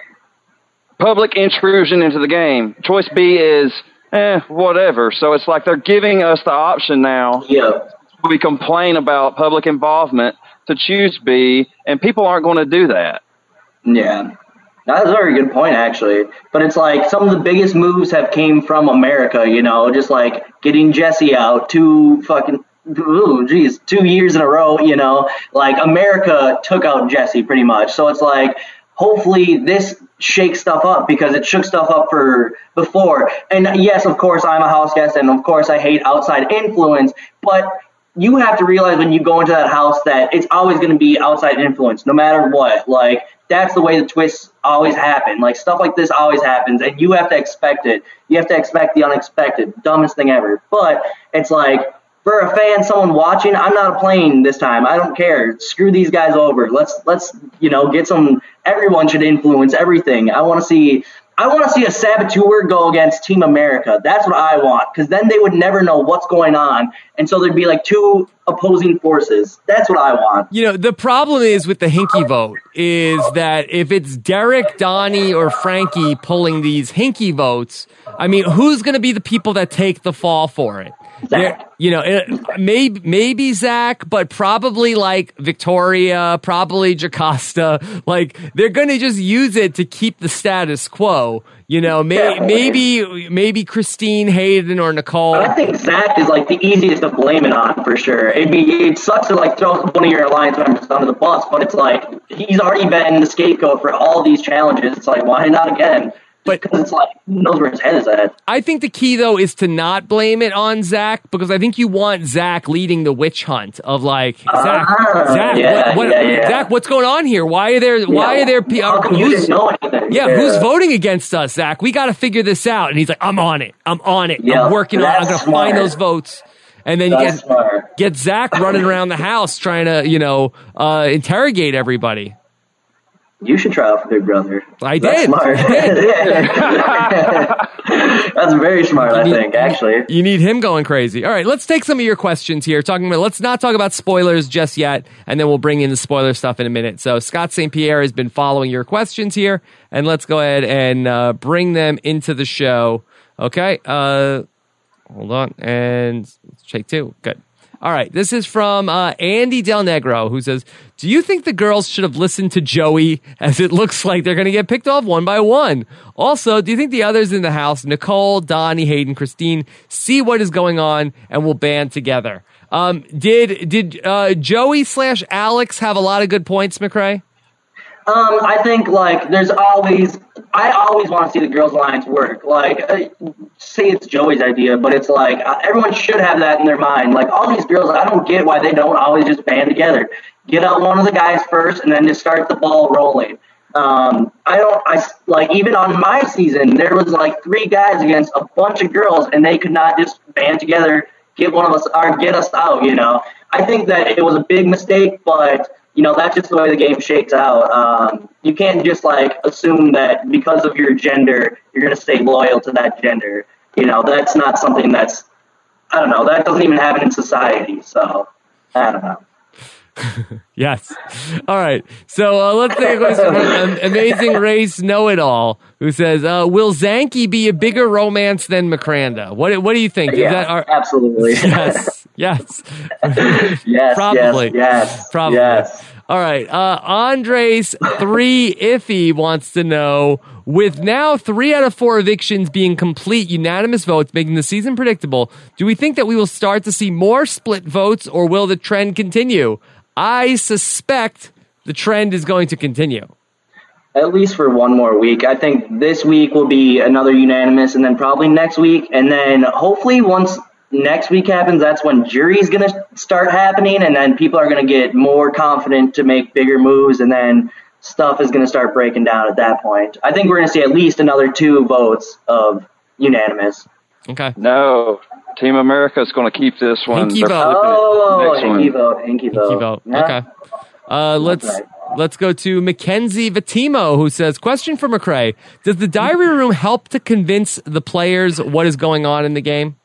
Speaker 2: public intrusion into the game. Choice B is eh, whatever. So it's like they're giving us the option now.
Speaker 3: Yeah.
Speaker 2: We complain about public involvement to choose B, and people aren't going to do that.
Speaker 3: Yeah. That's a very good point, actually. But it's like some of the biggest moves have came from America, you know, just like getting Jesse out two fucking, ooh, geez, two years in a row, you know. Like, America took out Jesse pretty much. So it's like, hopefully this shakes stuff up because it shook stuff up for before. And yes, of course, I'm a house guest, and of course I hate outside influence, but you have to realize when you go into that house that it's always going to be outside influence, no matter what. Like, that's the way the twists always happen. Like, stuff like this always happens, and you have to expect it. You have to expect the unexpected. Dumbest thing ever. But it's like, for a fan, someone watching, I'm not playing this time. I don't care. Screw these guys over. Let's, let's you know, get some – everyone should influence everything. I want to see – I want to see a saboteur go against Team America. That's what I want, because then they would never know what's going on, and so thered be like two opposing forces. That's what I want.
Speaker 1: You know, the problem is with the Hinky vote is that if it's Derek, Donnie, or Frankie pulling these Hinky votes, I mean, who's going to be the people that take the fall for it?
Speaker 3: Zach.
Speaker 1: You know, it, maybe maybe Zach, but probably like Victoria, probably Jocasta. Like, they're going to just use it to keep the status quo. You know, may, maybe maybe Christine, Hayden, or Nicole.
Speaker 3: I think Zach is like the easiest to blame it on for sure. It'd be, it sucks to like throw one of your alliance members under the bus, but it's like he's already been the scapegoat for all these challenges. It's like, why not again?
Speaker 1: But
Speaker 3: because it's like, who knows where his head is at?
Speaker 1: I think the key, though, is to not blame it on Zach, because I think you want Zach leading the witch hunt of like, Zach,
Speaker 3: uh,
Speaker 1: Zach,
Speaker 3: yeah,
Speaker 1: what, what,
Speaker 3: yeah, yeah.
Speaker 1: Zach, what's going on here? Why are there, why
Speaker 3: Yeah,
Speaker 1: are there people?
Speaker 3: How come you didn't know anything?
Speaker 1: Yeah, yeah, who's voting against us, Zach? We got to figure this out. And he's like, I'm on it. I'm on it.
Speaker 3: Yeah,
Speaker 1: I'm working on it. I'm
Speaker 3: that's
Speaker 1: going to
Speaker 3: smart.
Speaker 1: find those votes. And then you
Speaker 3: That's
Speaker 1: get,
Speaker 3: smart.
Speaker 1: get Zach running around the house trying to, you know, uh, interrogate everybody.
Speaker 3: You should try out for Big Brother.
Speaker 1: I
Speaker 3: That's
Speaker 1: did.
Speaker 3: smart.
Speaker 1: I
Speaker 3: did. That's very smart, I
Speaker 1: need,
Speaker 3: think, actually.
Speaker 1: You need him going crazy. All right, let's take some of your questions here. Talking about, let's not talk about spoilers just yet, and then we'll bring in the spoiler stuff in a minute. So Scott Saint Pierre has been following your questions here, and let's go ahead and uh, bring them into the show. Okay, uh, hold on, and let's take two. Good. All right, this is from uh, Andy Del Negro, who says, do you think the girls should have listened to Joey, as it looks like they're going to get picked off one by one? Also, do you think the others in the house, Nicole, Donnie, Hayden, Christine, see what is going on and will band together? Um, did did uh, Joey slash Alex have a lot of good points, McCrae?
Speaker 3: Um, I think, like, there's always, I always want to see the girls' lines work. Like, uh, say it's Joey's idea, but it's like, uh, everyone should have that in their mind. Like, all these girls, I don't get why they don't always just band together. Get out one of the guys first and then just start the ball rolling. Um, I don't, I, like, even on my season, there was, like, three guys against a bunch of girls, and they could not just band together, get one of us, or get us out, you know. I think that it was a big mistake, but... You know, that's just the way the game shakes out. Um, you can't just, like, assume that because of your gender, you're going to stay loyal to that gender. You know, that's not something that's, I don't know, that doesn't even happen in society. So, I don't know.
Speaker 1: Yes. All right. So uh, let's take a question from Amazing Race Know-It-All, who says, uh, will Zanky be a bigger romance than McCranda? What What do you think?
Speaker 3: Yeah,
Speaker 1: Is that our-
Speaker 3: absolutely.
Speaker 1: Yes. Yes.
Speaker 3: yes.
Speaker 1: Probably.
Speaker 3: Yes. Yes.
Speaker 1: Probably.
Speaker 3: Yes.
Speaker 1: All right. Uh, Andres three Iffy wants to know, with now three out of four evictions being complete unanimous votes, making the season predictable, do we think that we will start to see more split votes, or will the trend continue? I suspect the trend is going to continue.
Speaker 3: At least for one more week. I think this week will be another unanimous, and then probably next week. And then hopefully once next week happens, that's when jury's going to start happening, and then people are going to get more confident to make bigger moves, and then stuff is going to start breaking down at that point. I think we're going to see at least another two votes of unanimous.
Speaker 1: Okay.
Speaker 2: No. Team America is going to keep this one.
Speaker 1: Hinky
Speaker 2: They're
Speaker 1: vote.
Speaker 3: Oh,
Speaker 2: next
Speaker 3: Hinky
Speaker 2: one.
Speaker 3: vote, Hinky vote.
Speaker 1: Hinky vote.
Speaker 3: Yeah.
Speaker 1: Okay. Uh, let's
Speaker 3: right.
Speaker 1: let's go to Mackenzie Vitimo, who says, question for McCrae. Does the diary room help to convince the players what is going on in the game?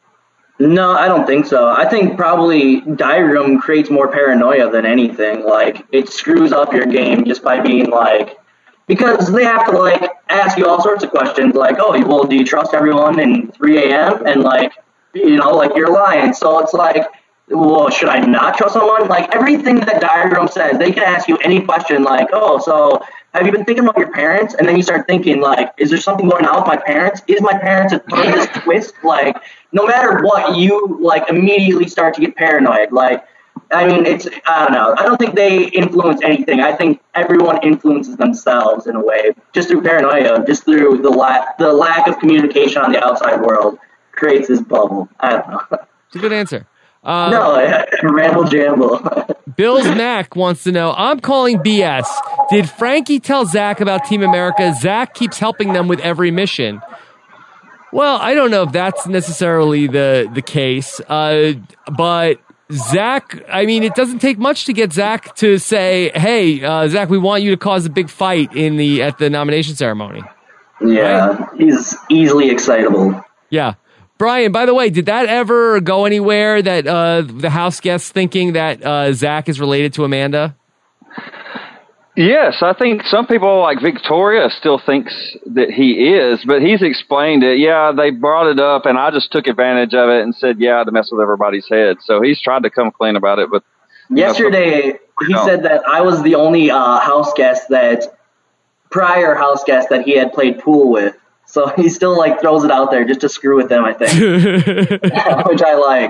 Speaker 3: No, I don't think so. I think probably diary room creates more paranoia than anything. Like, it screws up your game just by being like, because they have to, like, ask you all sorts of questions, like, oh, well, do you trust everyone in three a.m.? And, like, you know, like, you're lying. So it's like, well, should I not trust someone? Like, everything that diary room says, they can ask you any question, like, oh, so have you been thinking about your parents? And then you start thinking, like, is there something going on with my parents? Is my parents a part of this twist? Like, no matter what, you, like, immediately start to get paranoid. Like, I mean, it's, I don't know. I don't think they influence anything. I think everyone influences themselves in a way, just through paranoia, just through the, la- the lack of communication on the outside world creates this bubble. I don't know.
Speaker 1: It's a good answer. Uh,
Speaker 3: no, ramble jamble.
Speaker 1: Bill's Mac wants to know, I'm calling B S. Did Frankie tell Zach about Team America? Zach keeps helping them with every mission. Well, I don't know if that's necessarily the, the case, uh, but Zach, I mean, it doesn't take much to get Zach to say, hey, uh, Zach, we want you to cause a big fight in the at the nomination ceremony.
Speaker 3: Yeah, right? He's easily excitable.
Speaker 1: Yeah. Brian, by the way, did that ever go anywhere, that uh, the house guests thinking that uh, Zach is related to Amanda?
Speaker 2: Yes, I think some people like Victoria still thinks that he is, but he's explained it. Yeah, they brought it up, and I just took advantage of it and said, yeah, to mess with everybody's head. So he's tried to come clean about it. But
Speaker 3: yesterday, know, he no. said that I was the only uh, house guest that, prior house guest that he had played pool with. So he still, like, throws it out there just to screw with them, I think. Which I like.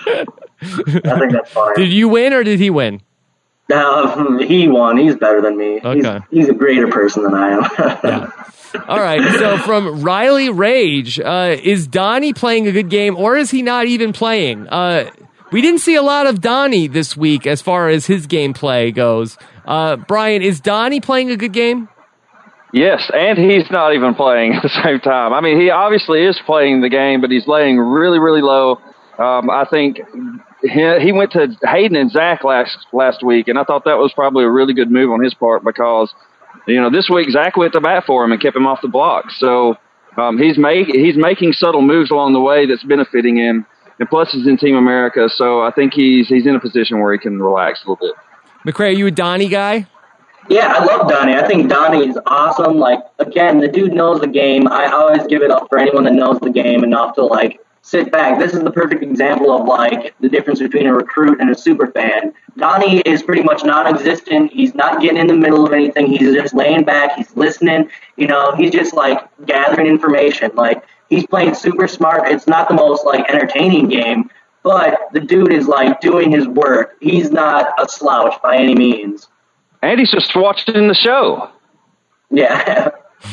Speaker 3: I think that's funny.
Speaker 1: Did you win or did he win?
Speaker 3: Uh, he won. He's better than me.
Speaker 1: Okay.
Speaker 3: He's, he's a greater person than I am.
Speaker 1: Yeah. All right. So from Riley Rage, uh, is Donnie playing a good game, or is he not even playing? Uh, we didn't see a lot of Donnie this week as far as his gameplay goes. Uh, Brian, is Donnie playing a good game?
Speaker 2: Yes, and he's not even playing at the same time. I mean, he obviously is playing the game, but he's laying really, really low. Um, I think he, he went to Hayden and Zach last last week, and I thought that was probably a really good move on his part, because you know, this week Zach went to bat for him and kept him off the block. So um, he's make he's making subtle moves along the way that's benefiting him. And plus, he's in Team America, so I think he's he's in a position where he can relax a little bit.
Speaker 1: McCray, are you a Donnie guy?
Speaker 3: Yeah, I love Donnie. I think Donnie is awesome. Like, again, the dude knows the game. I always give it up for anyone that knows the game enough to, like, sit back. This is the perfect example of, like, the difference between a recruit and a super fan. Donnie is pretty much non-existent. He's not getting in the middle of anything. He's just laying back. He's listening. You know, he's just, like, gathering information. Like, he's playing super smart. It's not the most, like, entertaining game, but the dude is, like, doing his work. He's not a slouch by any means.
Speaker 2: And he's just watching the show.
Speaker 3: Yeah.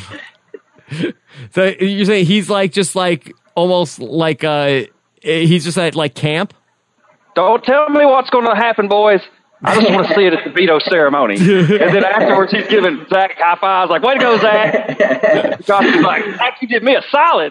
Speaker 1: So you're saying he's like just like almost like uh he's just at like camp?
Speaker 2: Don't tell me what's going to happen, boys. I just want to see it at the veto ceremony. And then afterwards, he's giving Zach high fives, like, way to go, Zach. Josh is like, Zach, you did me a solid.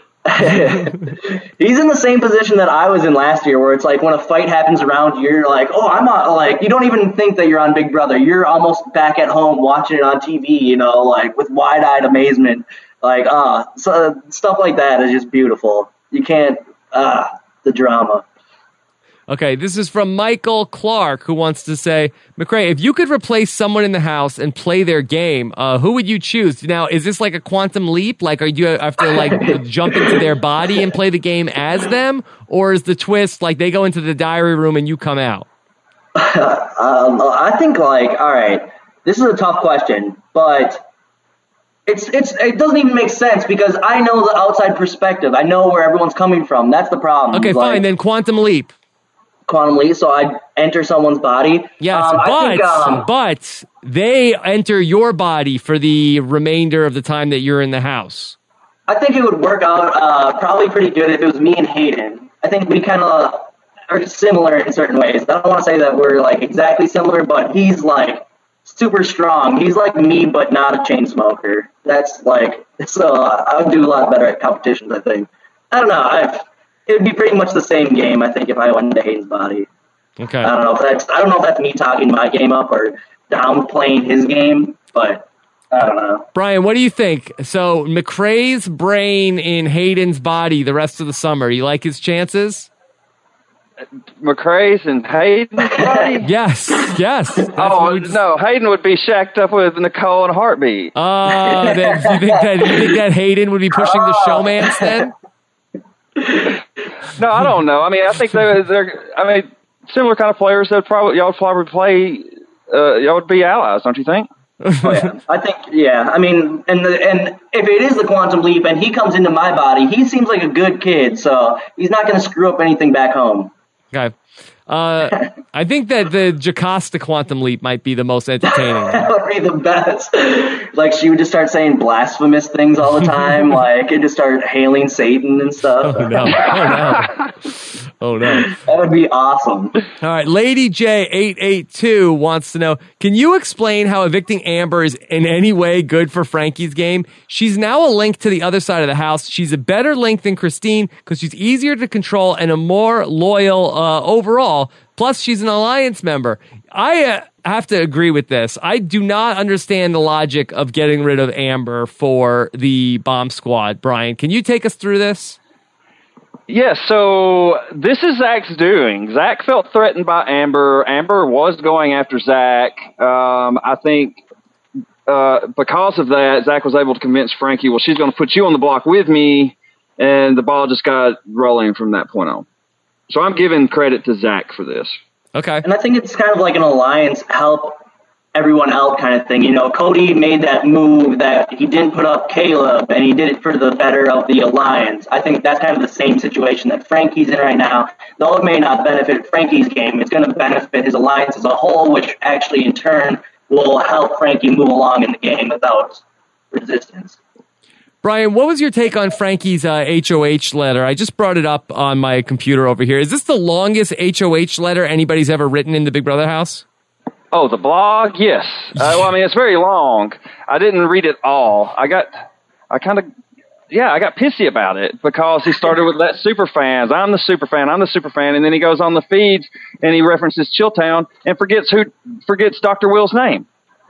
Speaker 3: He's in the same position that I was in last year, where it's like when a fight happens around you, you're like, oh, I'm not, like, you don't even think that you're on Big Brother. You're almost back at home watching it on T V, you know, like with wide-eyed amazement. Like, ah, uh, so stuff like that is just beautiful. You can't, ah, uh, the drama.
Speaker 1: Okay, this is from Michael Clark, who wants to say, McCray, if you could replace someone in the house and play their game, uh, who would you choose? Now, is this like a quantum leap? Like, are you have to like jump into their body and play the game as them, or is the twist like they go into the diary room and you come out?
Speaker 3: um, I think like, all right, this is a tough question, but it's it's it doesn't even make sense because I know the outside perspective. I know where everyone's coming from. That's the problem.
Speaker 1: Okay,
Speaker 3: like,
Speaker 1: fine. Then quantum leap.
Speaker 3: Quantum leap, so I enter someone's body.
Speaker 1: Yes,
Speaker 3: um,
Speaker 1: but
Speaker 3: I think, um,
Speaker 1: but they enter your body for the remainder of the time that you're in the house.
Speaker 3: I think it would work out uh, probably pretty good if it was me and Hayden. I think we kind of are similar in certain ways. I don't want to say that we're like exactly similar, but he's like super strong. He's like me, but not a chain smoker. That's like so. I would do a lot better at competitions. I think. I don't know. I've. It would be pretty much the same game, I think, if I went into Hayden's body.
Speaker 1: Okay.
Speaker 3: I don't know if that's I don't know if that's me talking my game up or downplaying his game, but I don't know.
Speaker 1: Brian, what do you think? So McCray's brain in Hayden's body the rest of the summer. You like his chances?
Speaker 2: McCray's and Hayden's body?
Speaker 1: Yes, yes. That's
Speaker 2: oh
Speaker 1: just...
Speaker 2: no, Hayden would be shacked up with Nicole in a heartbeat.
Speaker 1: Oh, uh, you think that you think that Hayden would be pushing the showmance then?
Speaker 2: No, I don't know. I mean, I think they're, they're I mean, similar kind of players that probably y'all would probably play. Uh, y'all would be allies, don't you think?
Speaker 3: Oh, yeah. I think, yeah. I mean, and the, and if it is the quantum leap and he comes into my body, he seems like a good kid, so he's not going to screw up anything back home.
Speaker 1: Okay. Uh, I think that the Jocasta quantum leap might be the most entertaining.
Speaker 3: That would be the best. Like, she would just start saying blasphemous things all the time, like, and just start hailing Satan and stuff.
Speaker 1: Oh, no. Oh, no. Oh, no.
Speaker 3: That would be awesome.
Speaker 1: All right. Lady J eight eight two wants to know, can you explain how evicting Amber is in any way good for Frankie's game? She's now a link to the other side of the house. She's a better link than Christine because she's easier to control and a more loyal uh, overall. Plus, she's an alliance member. I uh, have to agree with this. I do not understand the logic of getting rid of Amber for the bomb squad. Brian, can you take us through this?
Speaker 2: Yes, yeah, so this is Zach's doing. Zach felt threatened by Amber. Amber was going after Zach. Um, I think uh, because of that, Zach was able to convince Frankie, well, she's going to put you on the block with me, and the ball just got rolling from that point on. So I'm giving credit to Zach for this.
Speaker 1: Okay.
Speaker 3: And I think it's kind of like an alliance help everyone out kind of thing. You know, Cody made that move that he didn't put up Caleb, and he did it for the better of the alliance. I think that's kind of the same situation that Frankie's in right now. Though it may not benefit Frankie's game, it's going to benefit his alliance as a whole, which actually in turn will help Frankie move along in the game without resistance.
Speaker 1: Brian, what was your take on Frankie's uh, H O H letter? I just brought it up on my computer over here. Is this the longest H O H letter anybody's ever written in the Big Brother house?
Speaker 2: Oh, the blog? Yes. Uh, well, I mean, it's very long. I didn't read it all. I got, I kind of, yeah, I got pissy about it because he started with that super fans. I'm the super fan. I'm the super fan. And then he goes on the feeds and he references Chilltown and forgets who, forgets Doctor Will's name.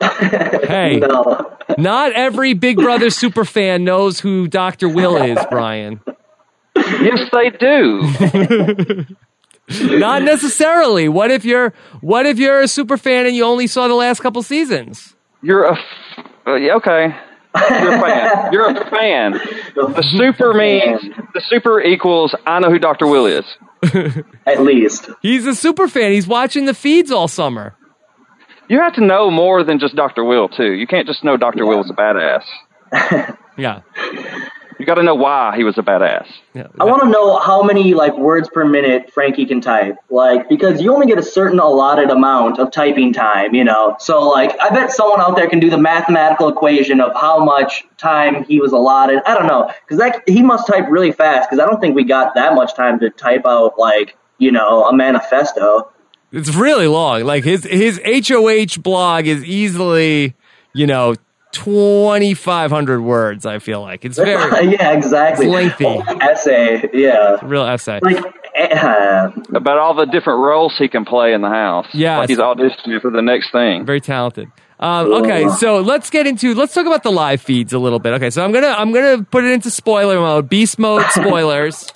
Speaker 1: Hey,
Speaker 3: no.
Speaker 1: not every Big Brother super fan knows who Doctor Will is, Brian.
Speaker 2: Yes, they do.
Speaker 1: Not necessarily. What if you're What if you're a super fan and you only saw the last couple seasons?
Speaker 2: You're a f- uh, yeah, okay. You're a fan. You're a fan. The super means the super equals I know who Doctor Will is.
Speaker 3: At least.
Speaker 1: He's a super fan. He's watching the feeds all summer.
Speaker 2: You have to know more than just Doctor Will too. You can't just know Doctor Will is a badass.
Speaker 1: Yeah.
Speaker 2: You got to know why he was a badass.
Speaker 1: Yeah.
Speaker 3: I want to know how many like words per minute Frankie can type, like because you only get a certain allotted amount of typing time, you know. So like, I bet someone out there can do the mathematical equation of how much time he was allotted. I don't know, because that he must type really fast, because I don't think we got that much time to type out like you know a manifesto.
Speaker 1: It's really long. Like his his H O H blog is easily, you know, twenty-five hundred words, I feel like. It's very
Speaker 3: yeah, exactly.
Speaker 1: It's lengthy.
Speaker 3: Oh, essay, yeah.
Speaker 1: Real essay.
Speaker 3: Like uh,
Speaker 2: about all the different roles he can play in the house.
Speaker 1: Yeah.
Speaker 2: Like he's auditioning for the next thing.
Speaker 1: Very talented. Um, okay, so let's get into let's talk about the live feeds a little bit. Okay, so I'm gonna I'm gonna put it into spoiler mode, beast mode spoilers.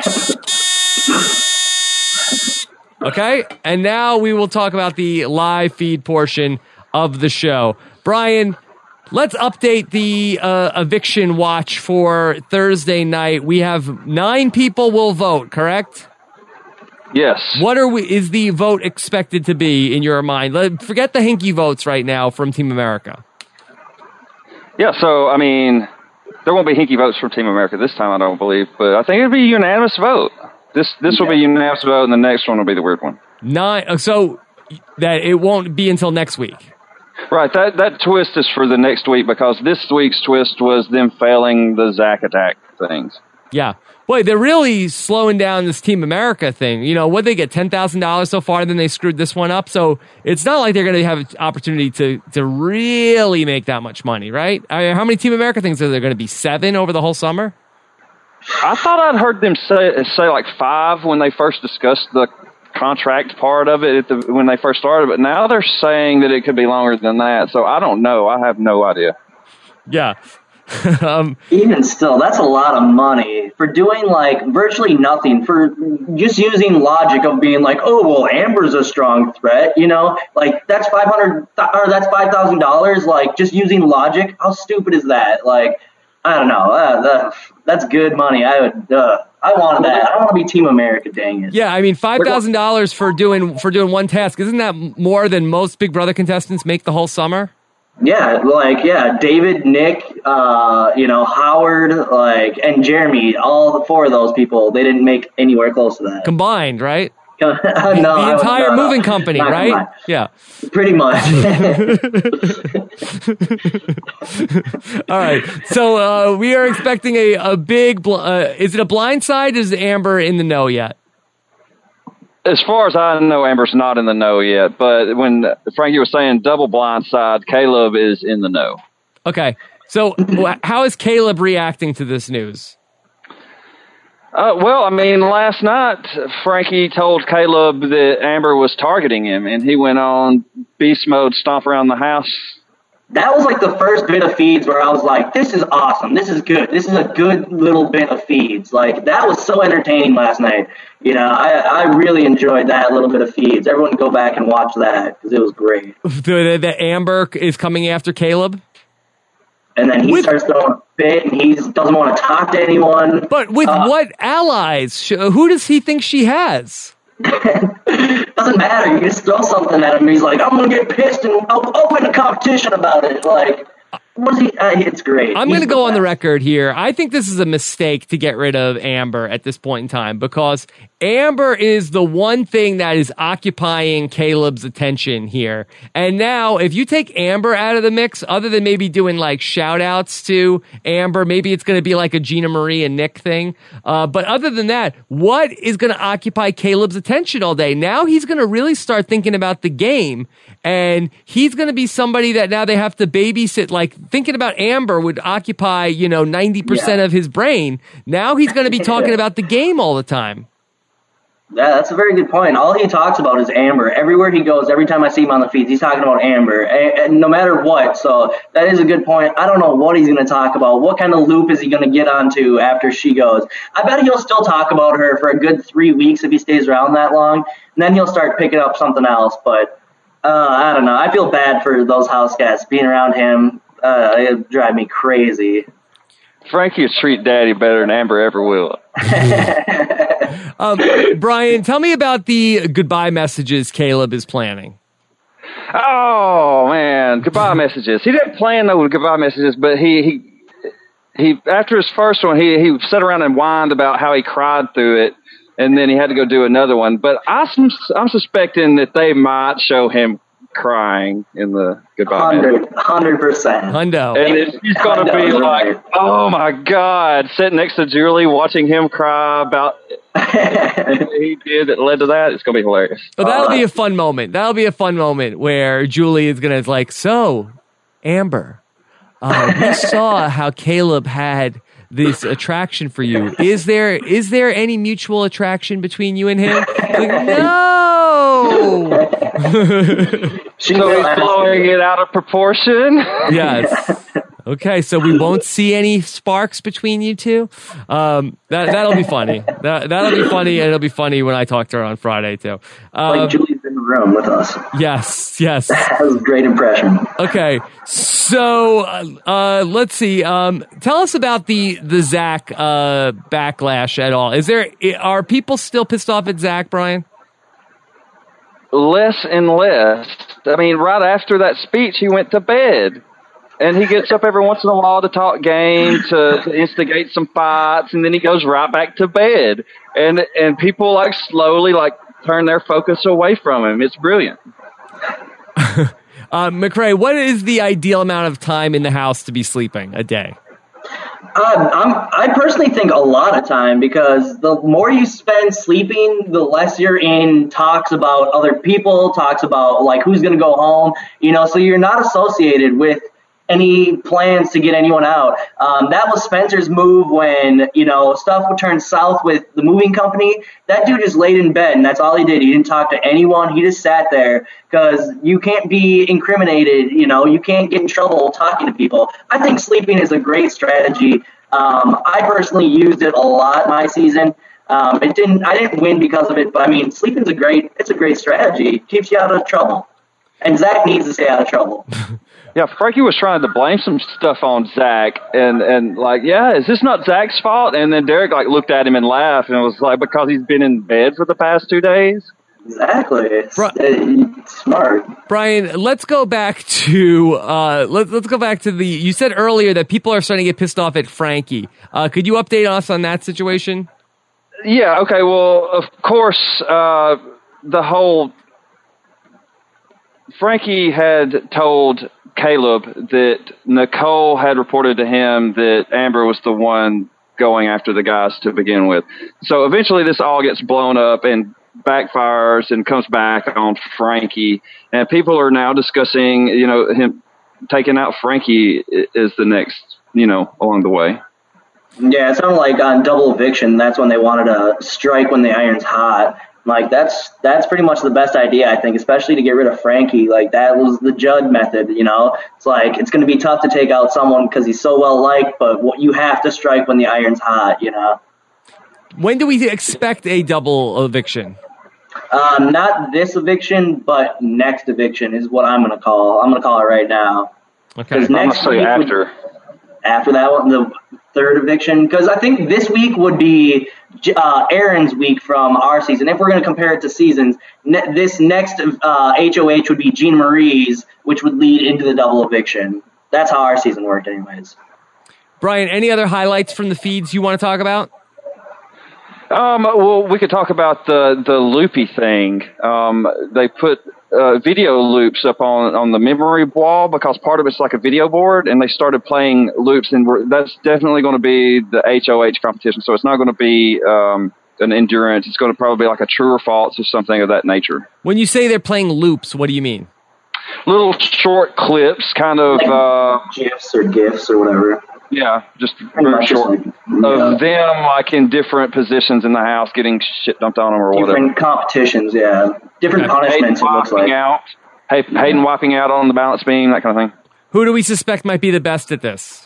Speaker 1: Okay, and now we will talk about the live feed portion of the show. Brian, let's update the uh, eviction watch for Thursday night. We have nine people will vote, correct?
Speaker 2: Yes.
Speaker 1: What are we? Is the vote expected to be in your mind? Let, forget the hinky votes right now from Team America.
Speaker 2: Yeah, so, I mean, there won't be hinky votes from Team America this time, I don't believe, but I think it'll be a unanimous vote. This this will be a unanimous vote, and the next one will be the weird one.
Speaker 1: Nine. So that it won't be until next week.
Speaker 2: Right, that that twist is for the next week, because this week's twist was them failing the Zach attack things.
Speaker 1: Yeah. Boy, they're really slowing down this Team America thing. You know, what they get, ten thousand dollars so far, then they screwed this one up. So it's not like they're going to have an opportunity to, to really make that much money, right? I mean, how many Team America things are there going to be? Seven over the whole summer?
Speaker 2: I thought I'd heard them say say like five when they first discussed the contract part of it at the, when they first started, but now they're saying that it could be longer than that. So I don't know. I have no idea.
Speaker 1: Yeah. um,
Speaker 3: Even still, that's a lot of money for doing like virtually nothing, for just using logic of being like, oh well, Amber's a strong threat, you know, like that's five hundred or that's five thousand dollars. Like just using logic, how stupid is that? Like I don't know. Uh, the, that's good money. I would. Uh, I wanted that. I want to be Team America. Dang it.
Speaker 1: Yeah, I mean, five thousand dollars for doing for doing one task. Isn't that more than most Big Brother contestants make the whole summer?
Speaker 3: Yeah, like yeah, David, Nick, uh, you know, Howard, like, and Jeremy. All four of those people, they didn't make anywhere close to that
Speaker 1: Combined, right?
Speaker 3: no,
Speaker 1: the entire
Speaker 3: no,
Speaker 1: moving
Speaker 3: no,
Speaker 1: company,
Speaker 3: not
Speaker 1: right?
Speaker 3: combined.
Speaker 1: Yeah.
Speaker 3: Pretty much.
Speaker 1: All right. So uh, we are expecting a, a big, bl- uh, is it a blind side? Is Amber in the know yet?
Speaker 2: As far as I know, Amber's not in the know yet, but when Frankie was saying double blind side, Caleb is in the know.
Speaker 1: Okay. So how is Caleb reacting to this news?
Speaker 2: Uh, well, I mean, last night, Frankie told Caleb that Amber was targeting him, and he went on beast mode, stomp around the house.
Speaker 3: That was like the first bit of feeds where I was like, this is awesome. This is good. This is a good little bit of feeds. Like, that was so entertaining last night. You know, I, I really enjoyed that little bit of feeds. Everyone go back and watch that because it was great.
Speaker 1: The, the Amber is coming after Caleb?
Speaker 3: And then he
Speaker 1: with,
Speaker 3: starts throwing a fit, and he doesn't want to talk to anyone.
Speaker 1: But with uh, what allies? Who does he think she has?
Speaker 3: Doesn't matter. You just throw something at him, and he's like, I'm going to get pissed, and I'll, I'll win a competition about it. Like, what's he? Uh, it's great.
Speaker 1: I'm going to go on the record here. I think this is a mistake to get rid of Amber at this point in time, because Amber is the one thing that is occupying Caleb's attention here. And now, if you take Amber out of the mix, other than maybe doing like shout outs to Amber, maybe it's going to be like a Gina Marie and Nick thing. Uh, but other than that, what is going to occupy Caleb's attention all day? Now he's going to really start thinking about the game, and he's going to be somebody that now they have to babysit. Like thinking about Amber would occupy, you know, ninety percent yeah. of his brain. Now he's going to be talking about the game all the time.
Speaker 3: Yeah, that's a very good point. All he talks about is Amber. Everywhere he goes, every time I see him on the feeds, he's talking about Amber, and, and no matter what. So that is a good point. I don't know what he's going to talk about. What kind of loop is he going to get onto after she goes? I bet he'll still talk about her for a good three weeks if he stays around that long, and then he'll start picking up something else. But uh, I don't know. I feel bad for those house guests being around him. Uh, it drive me crazy.
Speaker 2: Frankie will treat Daddy better than Amber ever will.
Speaker 1: um, Brian, tell me about the goodbye messages Caleb is planning.
Speaker 2: Oh man, goodbye messages. He didn't plan those goodbye messages, but he he he after his first one, he he sat around and whined about how he cried through it, and then he had to go do another one. But I, I'm suspecting that they might show him crying in the goodbye message.
Speaker 3: one hundred percent.
Speaker 1: Hundo.
Speaker 2: And it's, he's going to be like, oh my God, sitting next to Julie, watching him cry about what he did that led to that. It's going to be hilarious.
Speaker 1: Well, that'll be a fun moment. That'll be a fun moment where Julie is going to like, so, Amber, uh, we saw how Caleb had this attraction for you. Is there is there any mutual attraction between you and him? Like, no.
Speaker 2: So he's blowing it out of proportion.
Speaker 1: Yes. Okay, so we won't see any sparks between you two. Um, that that'll be funny. That that'll be funny, and it'll be funny when I talk to her on Friday too. Um,
Speaker 3: like Julie's in the room with us.
Speaker 1: Yes, yes.
Speaker 3: That was a great impression.
Speaker 1: Okay, so uh, let's see. Um, tell us about the the Zach uh, backlash at all. Is there are people still pissed off at Zach, Brian?
Speaker 2: Less and less. I mean, right after that speech, he went to bed. And he gets up every once in a while to talk game, to, to instigate some fights, and then he goes right back to bed. And and people like slowly like turn their focus away from him. It's brilliant.
Speaker 1: uh, McCrae, what is the ideal amount of time in the house to be sleeping a day?
Speaker 3: Um, I'm, I personally think a lot of time, because the more you spend sleeping, the less you're in talks about other people, talks about like who's going to go home, you know, so you're not associated with any plans to get anyone out. Um, that was Spencer's move when, you know, stuff would turn south with the moving company. That dude just laid in bed, and that's all he did. He didn't talk to anyone. He just sat there, because you can't be incriminated. You know, you can't get in trouble talking to people. I think sleeping is a great strategy. Um, I personally used it a lot my season. Um, it didn't. I didn't win because of it, but I mean, sleeping's a great. It's a great strategy. It keeps you out of trouble, and Zach needs to stay out of trouble.
Speaker 2: Yeah, Frankie was trying to blame some stuff on Zach, and, and like, yeah, is this not Zach's fault? And then Derek like looked at him and laughed, and it was like, because he's been in bed for the past two days.
Speaker 3: Exactly. It's,
Speaker 1: Bri-
Speaker 3: it's smart.
Speaker 1: Brian, let's go back to uh, let's let's go back to the. You said earlier that people are starting to get pissed off at Frankie. Uh, could you update us on that situation?
Speaker 2: Yeah. Okay. Well, of course, uh, the whole Frankie had told Caleb that Nicole had reported to him that Amber was the one going after the guys to begin with. So eventually this all gets blown up and backfires and comes back on Frankie. And people are now discussing, you know, him taking out Frankie is the next, you know, along the way.
Speaker 3: Yeah, it sounded like on Double Eviction, that's when they wanted to strike when the iron's hot. Like, that's that's pretty much the best idea, I think, especially to get rid of Frankie. Like, that was the Judd method, you know? It's like, it's going to be tough to take out someone because he's so well-liked, but you have to strike when the iron's hot, you know?
Speaker 1: When do we expect a double eviction?
Speaker 3: Um, not this eviction, but next eviction is what I'm going to call. I'm going to call it right now.
Speaker 2: Okay, I'm going to say after.
Speaker 3: After that one, the third eviction, because I think this week would be uh, Aaron's week from our season. If we're going to compare it to seasons, ne- this next uh, H O H would be Jean Marie's, which would lead into the double eviction. That's how our season worked anyways.
Speaker 1: Brian, any other highlights from the feeds you want to talk about?
Speaker 2: Um, well, we could talk about the, the loopy thing. Um, they put uh, video loops up on, on the memory wall because part of it's like a video board, and they started playing loops, and we're, that's definitely going to be the H O H competition. So it's not going to be um, an endurance. It's going to probably be like a true or false or something of that nature.
Speaker 1: When you say they're playing loops, what do you mean?
Speaker 2: Little short clips, kind of
Speaker 3: like
Speaker 2: uh,
Speaker 3: GIFs or GIFs or whatever.
Speaker 2: Yeah, just
Speaker 3: Pretty
Speaker 2: very
Speaker 3: much just
Speaker 2: short.
Speaker 3: like, yeah.
Speaker 2: Of them, like in different positions in the house, getting shit dumped on them or whatever.
Speaker 3: Different competitions, yeah. Different
Speaker 1: Okay.
Speaker 3: punishments, it looks
Speaker 2: wiping
Speaker 3: like.
Speaker 2: out. Hay- Hayden wiping out on the balance beam, that kind of thing.
Speaker 1: Who do we suspect might be the best at this?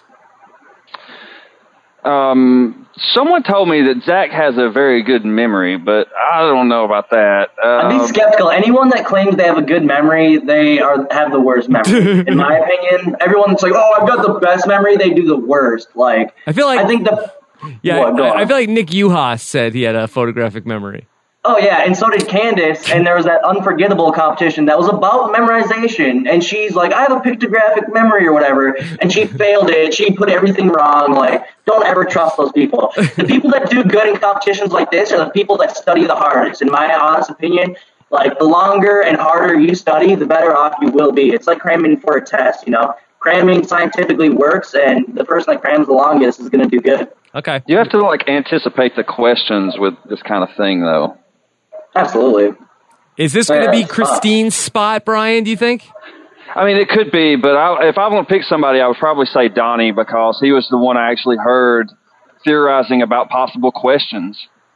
Speaker 2: Um, someone told me that Zach has a very good memory, but I don't know about that.
Speaker 3: I'd be
Speaker 2: Um,
Speaker 3: skeptical. Anyone that claims they have a good memory, they are have the worst memory. In my opinion, everyone's like, "Oh, I've got the best memory." They do the worst. Like,
Speaker 1: I feel like
Speaker 3: I think the
Speaker 1: yeah,
Speaker 3: What, go
Speaker 1: I, I
Speaker 3: on.
Speaker 1: feel like Nick Uhas said he had a photographic memory.
Speaker 3: Oh yeah, and so did Candace, and there was that unforgettable competition that was about memorization, and she's like, I have a pictographic memory or whatever, and she failed it, she put everything wrong, like, don't ever trust those people. The people that do good in competitions like this are the people that study the hardest, in my honest opinion. Like, the longer and harder you study, the better off you will be. It's like cramming for a test, you know? Cramming scientifically works, and the person that crams the longest is going to do good.
Speaker 1: Okay.
Speaker 2: you have to like anticipate the questions with this kind of thing, though.
Speaker 3: Absolutely.
Speaker 1: Is this going to
Speaker 3: Yeah,
Speaker 1: be
Speaker 3: it's tough.
Speaker 1: Christine's spot, Brian, do you think?
Speaker 2: I mean, it could be, but I, if I want to pick somebody, I would probably say Donnie because he was the one I actually heard theorizing about possible questions.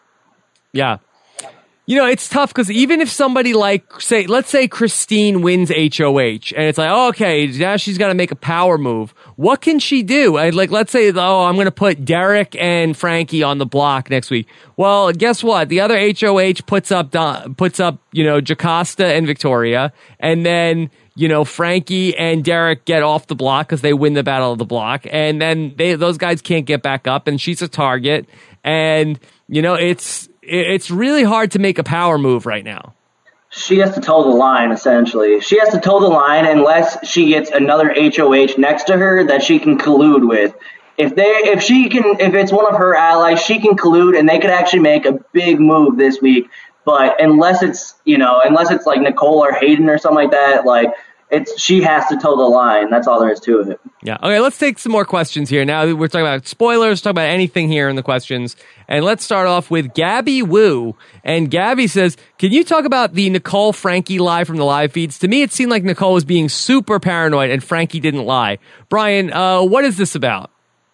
Speaker 1: Yeah. You know, it's tough because even if somebody like, say, let's say Christine wins H O H, and it's like, oh, okay, now she's got to make a power move. What can she do? I, like, let's say, oh, I'm going to put Derek and Frankie on the block next week. Well, guess what? The other H O H puts up, Don, puts up, you know, Jocasta and Victoria, and then, you know, Frankie and Derek get off the block because they win the battle of the block, and then they those guys can't get back up, and she's a target, and, you know, it's it's really hard to make a power move right now.
Speaker 3: She has to toe the line, essentially. She has to toe the line unless she gets another H O H next to her that she can collude with. If they, if she can, if it's one of her allies, she can collude, and they could actually make a big move this week. But unless it's, you know, unless it's like Nicole or Hayden or something like that, like it's she has to toe the line. That's all there is to it.
Speaker 1: Yeah. Okay, let's take some more questions here. Now we're talking about spoilers, talking about anything here in the questions. And let's start off with Gabby Wu. And Gabby says, can you talk about the Nicole Frankie lie from the live feeds? To me, it seemed like Nicole was being super paranoid and Frankie didn't lie. Brian, uh, what is this about?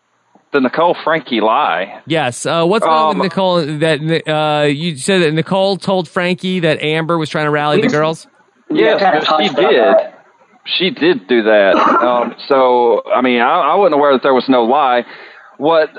Speaker 2: The Nicole Frankie lie.
Speaker 1: Yes. Uh, what's wrong
Speaker 2: Um,
Speaker 1: with Nicole? That uh, you said that Nicole told Frankie that Amber was trying to rally the girls?
Speaker 2: Yes,
Speaker 3: kinda
Speaker 2: but she
Speaker 3: touched on
Speaker 2: did.
Speaker 3: that.
Speaker 2: She did do that. Um, so, I mean, I, I wasn't aware that there was no lie. What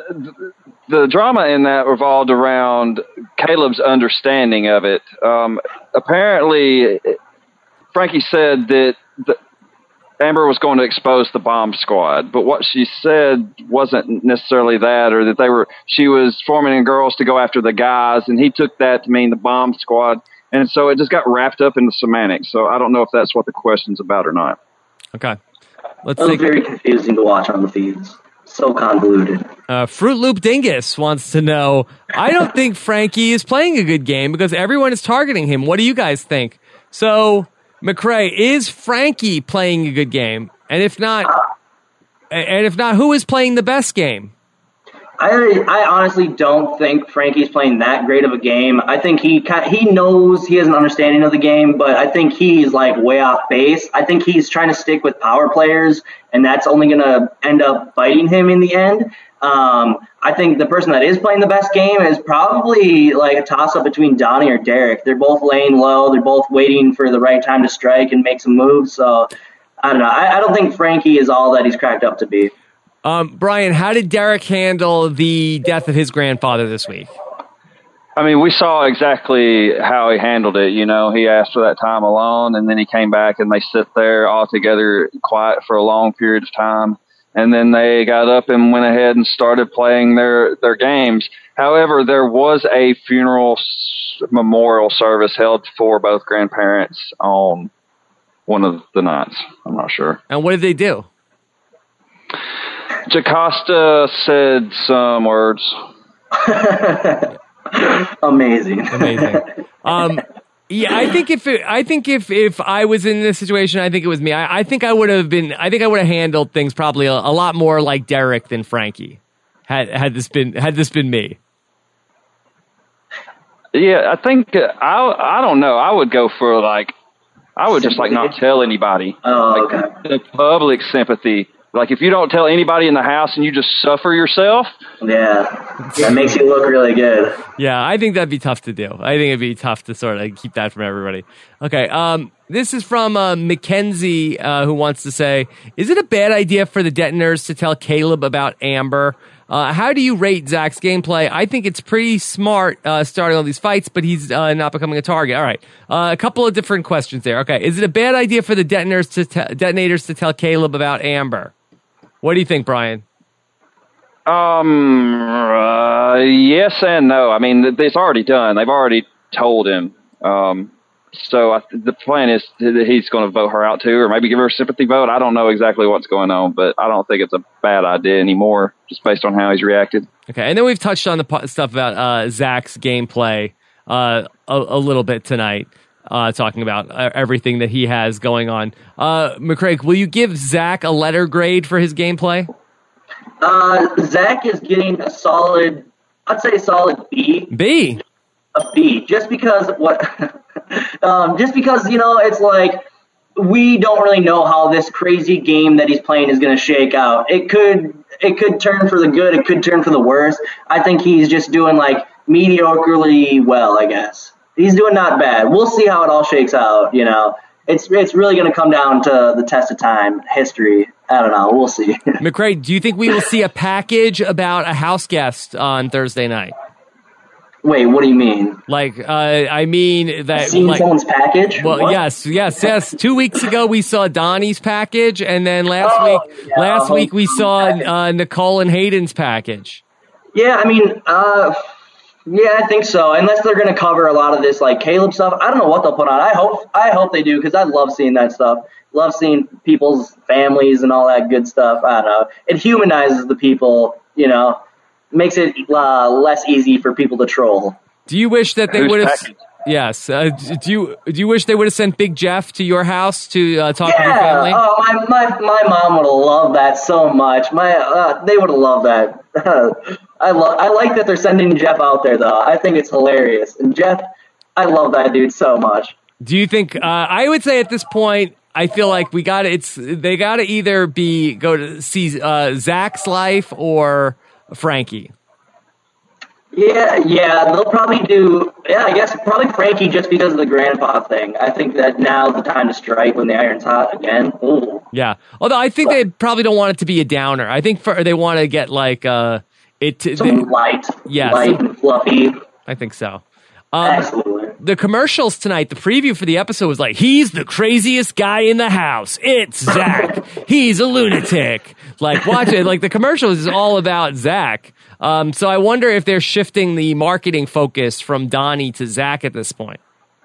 Speaker 2: the drama in that revolved around Caleb's understanding of it. Um, apparently, Frankie said that the, Amber was going to expose the bomb squad, but what she said wasn't necessarily that, or that they were. She was forming girls to go after the guys, and he took that to mean the bomb squad. And so it just got wrapped up in the semantics. So I don't know if that's what the question's about or not.
Speaker 1: Okay. Let's
Speaker 3: It was
Speaker 1: take
Speaker 3: very confusing to watch on the feeds. So convoluted.
Speaker 1: uh, Fruit Loop Dingus wants to know, I don't think Frankie is playing a good game because everyone is targeting him. What do you guys think? So, McCrae, is Frankie playing a good game? And if not, and if not, who is playing the best game?
Speaker 3: I I honestly don't think Frankie's playing that great of a game. I think he kind he knows he has an understanding of the game, but I think he's like way off base. I think he's trying to stick with power players, and that's only going to end up biting him in the end. Um, I think the person that is playing the best game is probably like a toss-up between Donnie or Derek. They're both laying low. They're both waiting for the right time to strike and make some moves. So I don't know. I, I don't think Frankie is all that he's cracked up to be.
Speaker 1: Um, Brian, how did Derek handle the death of his grandfather this week?
Speaker 2: I mean, we saw exactly how he handled it. You know, he asked for that time alone, and then he came back, and they sit there all together quiet for a long period of time. And then they got up and went ahead and started playing their, their games. However, there was a funeral s- memorial service held for both grandparents on one of the nights. I'm not sure.
Speaker 1: And what did they do?
Speaker 2: Jocasta said some words.
Speaker 3: Amazing.
Speaker 1: Amazing. Um, yeah, I think if it, I think if if I was in this situation, I think it was me. I, I think I would have been. I think I would have handled things probably a, a lot more like Derek than Frankie. Had had this been had this been me.
Speaker 2: Yeah, I think uh, I I don't know. I would go for like I would just like not tell anybody.
Speaker 3: Oh,
Speaker 2: like
Speaker 3: okay.
Speaker 2: the public sympathy Like, if you don't tell anybody in the house and you just suffer yourself.
Speaker 3: Yeah, that makes you look really good.
Speaker 1: Yeah, I think that'd be tough to do. I think it'd be tough to sort of keep that from everybody. Okay, um, this is from uh, Mackenzie, uh, who wants to say, is it a bad idea for the Detonators to tell Caleb about Amber? Uh, how do you rate Zach's gameplay? I think it's pretty smart uh, starting all these fights, but he's uh, not becoming a target. All right, uh, a couple of different questions there. Okay, is it a bad idea for the Detonators to te- Detonators to tell Caleb about Amber? What do you think, Brian?
Speaker 2: Um, uh, yes and no. I mean, it's already done. They've already told him. Um, so I, the plan is that he's going to vote her out too, or maybe give her a sympathy vote. I don't know exactly what's going on, but I don't think it's a bad idea anymore, just based on how he's reacted.
Speaker 1: Okay, and then we've touched on the po- stuff about uh, Zach's gameplay uh, a, a little bit tonight, uh, talking about uh, everything that he has going on. Uh, McCraig, will you give Zach a letter grade for his gameplay?
Speaker 3: Uh, Zach is getting a solid, I'd say a solid B.
Speaker 1: B?
Speaker 3: A B, just because what, um, just because, you know, it's like, we don't really know how this crazy game that he's playing is going to shake out. It could, it could turn for the good, it could turn for the worse. I think he's just doing, like, mediocrely well, I guess. He's doing not bad. We'll see how it all shakes out, you know. It's it's really going to come down to the test of time, history. I don't know. We'll see.
Speaker 1: McCrae, do you think we will see a package about a house guest on Thursday night?
Speaker 3: Wait, what do you mean?
Speaker 1: Like, uh, I mean that.
Speaker 3: Seen
Speaker 1: like,
Speaker 3: someone's package?
Speaker 1: Well,
Speaker 3: What?
Speaker 1: yes, yes, yes. Two weeks ago we saw Donnie's package, and then last
Speaker 3: Oh,
Speaker 1: week,
Speaker 3: yeah,
Speaker 1: last
Speaker 3: oh,
Speaker 1: week we saw
Speaker 3: package.
Speaker 1: uh, Nicole and Hayden's package.
Speaker 3: Yeah, I mean, uh, yeah, I think so. Unless they're going to cover a lot of this, like Caleb stuff. I don't know what they'll put on. I hope, I hope they do, because I love seeing that stuff. Love seeing people's families and all that good stuff. I don't know. It humanizes the people, you know, makes it uh, less easy for people to troll.
Speaker 1: Do you wish that they
Speaker 2: Who's
Speaker 1: would have?
Speaker 2: package?
Speaker 1: Yes. Uh, do you do you wish they would have sent Big Jeff to your house to uh, talk with your
Speaker 3: Yeah,
Speaker 1: family?
Speaker 3: oh, my, my my mom would have loved that so much. My uh, they would have loved that. I love I like that they're sending Jeff out there though. I think it's hilarious. And Jeff, I love that dude so much.
Speaker 1: Do you think? Uh, I would say at this point, I feel like we got to. It's they got to either be go to see uh, Zach's life or Frankie.
Speaker 3: Yeah, yeah, they'll probably do. Yeah, I guess probably Frankie just because of the grandpa thing. I think that now's the time to strike when the iron's hot again. Ooh.
Speaker 1: Yeah. Although I think they probably don't want it to be a downer. I think for, they want to get like uh it. To,
Speaker 3: Something
Speaker 1: they,
Speaker 3: light,
Speaker 1: yeah,
Speaker 3: light
Speaker 1: some-
Speaker 3: and fluffy.
Speaker 1: I think so. Um,
Speaker 3: Absolutely.
Speaker 1: the commercials tonight, the preview for the episode was like, he's the craziest guy in the house. It's Zach. He's a lunatic. Like, watch it. Like, the commercials is all about Zach. Um, so I wonder if they're shifting the marketing focus from Donnie to Zach at this point.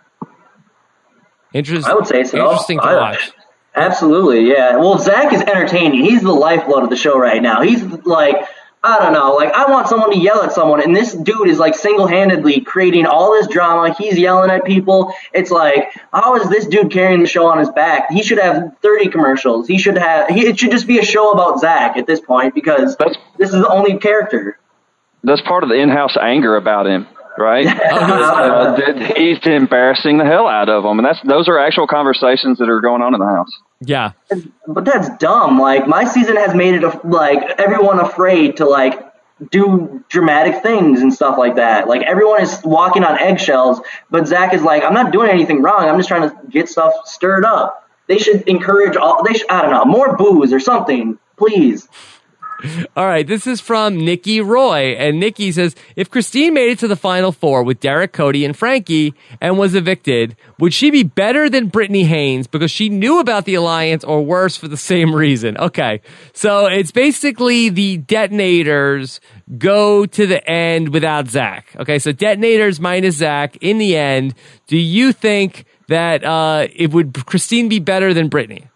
Speaker 1: Interest,
Speaker 3: I would say so.
Speaker 1: Interesting to
Speaker 3: I-
Speaker 1: watch.
Speaker 3: Absolutely, yeah. Well, Zach is entertaining. He's the lifeblood of the show right now. He's like, I don't know, like I want someone to yell at someone, and this dude is like single-handedly creating all this drama. He's yelling at people. It's like, how is this dude carrying the show on his back? He should have thirty commercials. He should have. He, it should just be a show about Zach at this point because
Speaker 2: That's-
Speaker 3: this is the only character.
Speaker 2: That's part of the in-house anger about him, right?
Speaker 1: Oh,
Speaker 2: uh, that he's embarrassing the hell out of them, and that's those are actual conversations that are going on in the house.
Speaker 1: Yeah.
Speaker 3: But that's dumb. Like, my season has made it a, like everyone afraid to like do dramatic things and stuff like that. Like, everyone is walking on eggshells, but Zach is like, I'm not doing anything wrong. I'm just trying to get stuff stirred up. They should encourage all. They should, I don't know, more booze or something, please.
Speaker 1: All right, this is from Nikki Roy, and Nikki says, if Christine made it to the Final Four with Derek, Cody, and Frankie and was evicted, would she be better than Brittany Haynes because she knew about the alliance or worse for the same reason? Okay, so it's basically the Detonators go to the end without Zach. Okay, so Detonators minus Zach in the end. Do you think that uh, it would Christine be better than Brittany?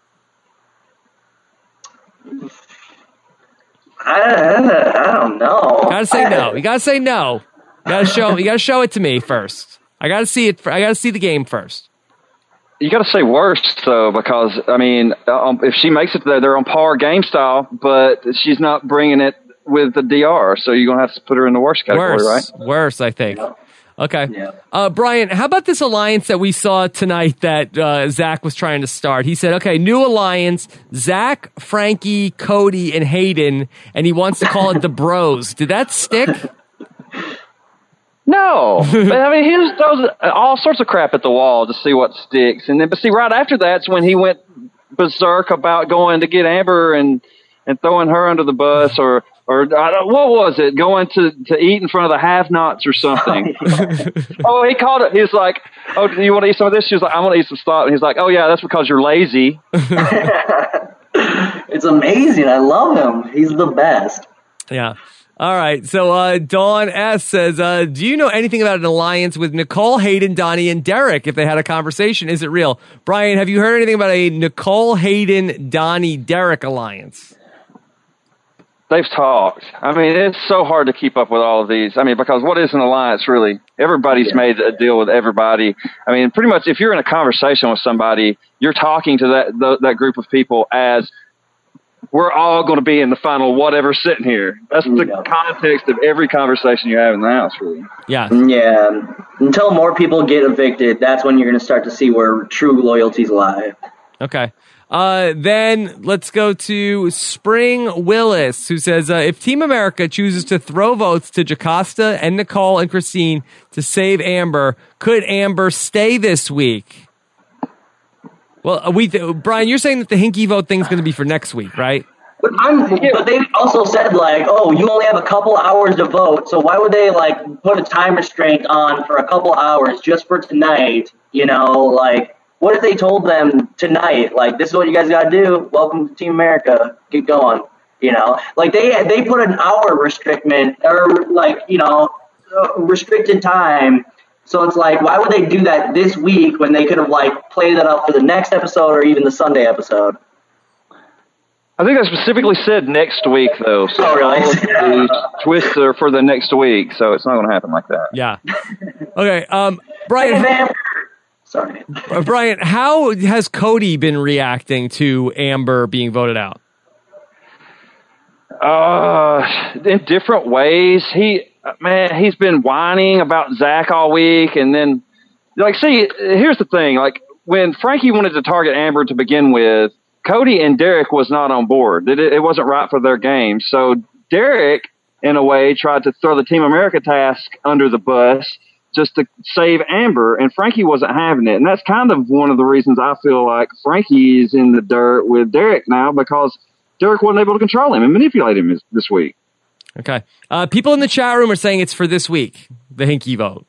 Speaker 3: I, I don't know.
Speaker 1: Gotta say no. You gotta say no. You gotta show. You gotta show it to me first. I gotta see it. I gotta see the game first.
Speaker 2: You got to say worst though, because I mean, um, if she makes it there, they're on par game style, but she's not bringing it with the D R, so you're gonna have to put her in the worst category,
Speaker 1: Worse,
Speaker 2: right?
Speaker 1: worse. I think. Okay.
Speaker 3: Yeah.
Speaker 1: Uh, Brian, how about this alliance that we saw tonight that uh, Zach was trying to start? He said, okay, new alliance, Zach, Frankie, Cody, and Hayden, and he wants to call it the Bros. Did that stick?
Speaker 2: No, but, I mean, he just throws all sorts of crap at the wall to see what sticks, and then but see, right after that's when he went berserk about going to get Amber and, and throwing her under the bus, or or I don't, what was it? Going to, to eat in front of the have-nots or something. Oh, he called it. He's like, "Oh, do you want to eat some of this?" She was like, "I want to eat some stuff." And he's like, "Oh yeah, that's because you're lazy."
Speaker 3: It's amazing. I love him. He's the best.
Speaker 1: Yeah. All right. So uh, Dawn S. says, uh, do you know anything about an alliance with Nicole, Hayden, Donnie, and Derek? If they had a conversation, is it real? Brian, have you heard anything about a Nicole, Hayden, Donnie, Derek alliance?
Speaker 2: They've talked. I mean, it's so hard to keep up with all of these. I mean, because what is an alliance really? Everybody's yeah. made a deal with everybody. I mean, pretty much if you're in a conversation with somebody, you're talking to that the, that group of people as we're all going to be in the final whatever sitting here. That's the yeah. context of every conversation you have in the house, really.
Speaker 1: Yeah.
Speaker 3: Yeah. Until more people get evicted, that's when you're going to start to see where true loyalties lie.
Speaker 1: Okay. Uh, then let's go to Spring Willis, who says, uh, if Team America chooses to throw votes to Jocasta and Nicole and Christine to save Amber, could Amber stay this week? Well, we th- Brian, you're saying that the Hinky vote thing is going to be for next week, right?
Speaker 3: But, I'm, but they also said, like, oh, you only have a couple hours to vote, so why would they, like, put a time restraint on for a couple hours just for tonight? You know, like, what if they told them tonight, like, this is what you guys got to do, welcome to Team America, keep going, you know? Like, they they put an hour restriction, or, like, you know, restricted time. So it's like, why would they do that this week when they could have, like, played that up for the next episode or even the Sunday episode?
Speaker 2: I think I specifically said next week, though. So
Speaker 3: oh, really?
Speaker 2: the twists are for the next week, so it's not going to happen like that.
Speaker 1: Yeah. Okay, um, Brian.
Speaker 3: Sorry.
Speaker 1: uh, Brian, how has Cody been reacting to Amber being voted out?
Speaker 2: Uh, in different ways. He... Man, he's been whining about Zach all week, and then, like, see, here's the thing. Like, when Frankie wanted to target Amber to begin with, Cody and Derek was not on board. It, it wasn't right for their game. So Derek, in a way, tried to throw the Team America task under the bus just to save Amber, and Frankie wasn't having it. And that's kind of one of the reasons I feel like Frankie is in the dirt with Derek now, because Derek wasn't able to control him and manipulate him this, this week.
Speaker 1: Okay. Uh, people in the chat room are saying it's for this week, the Hinky vote.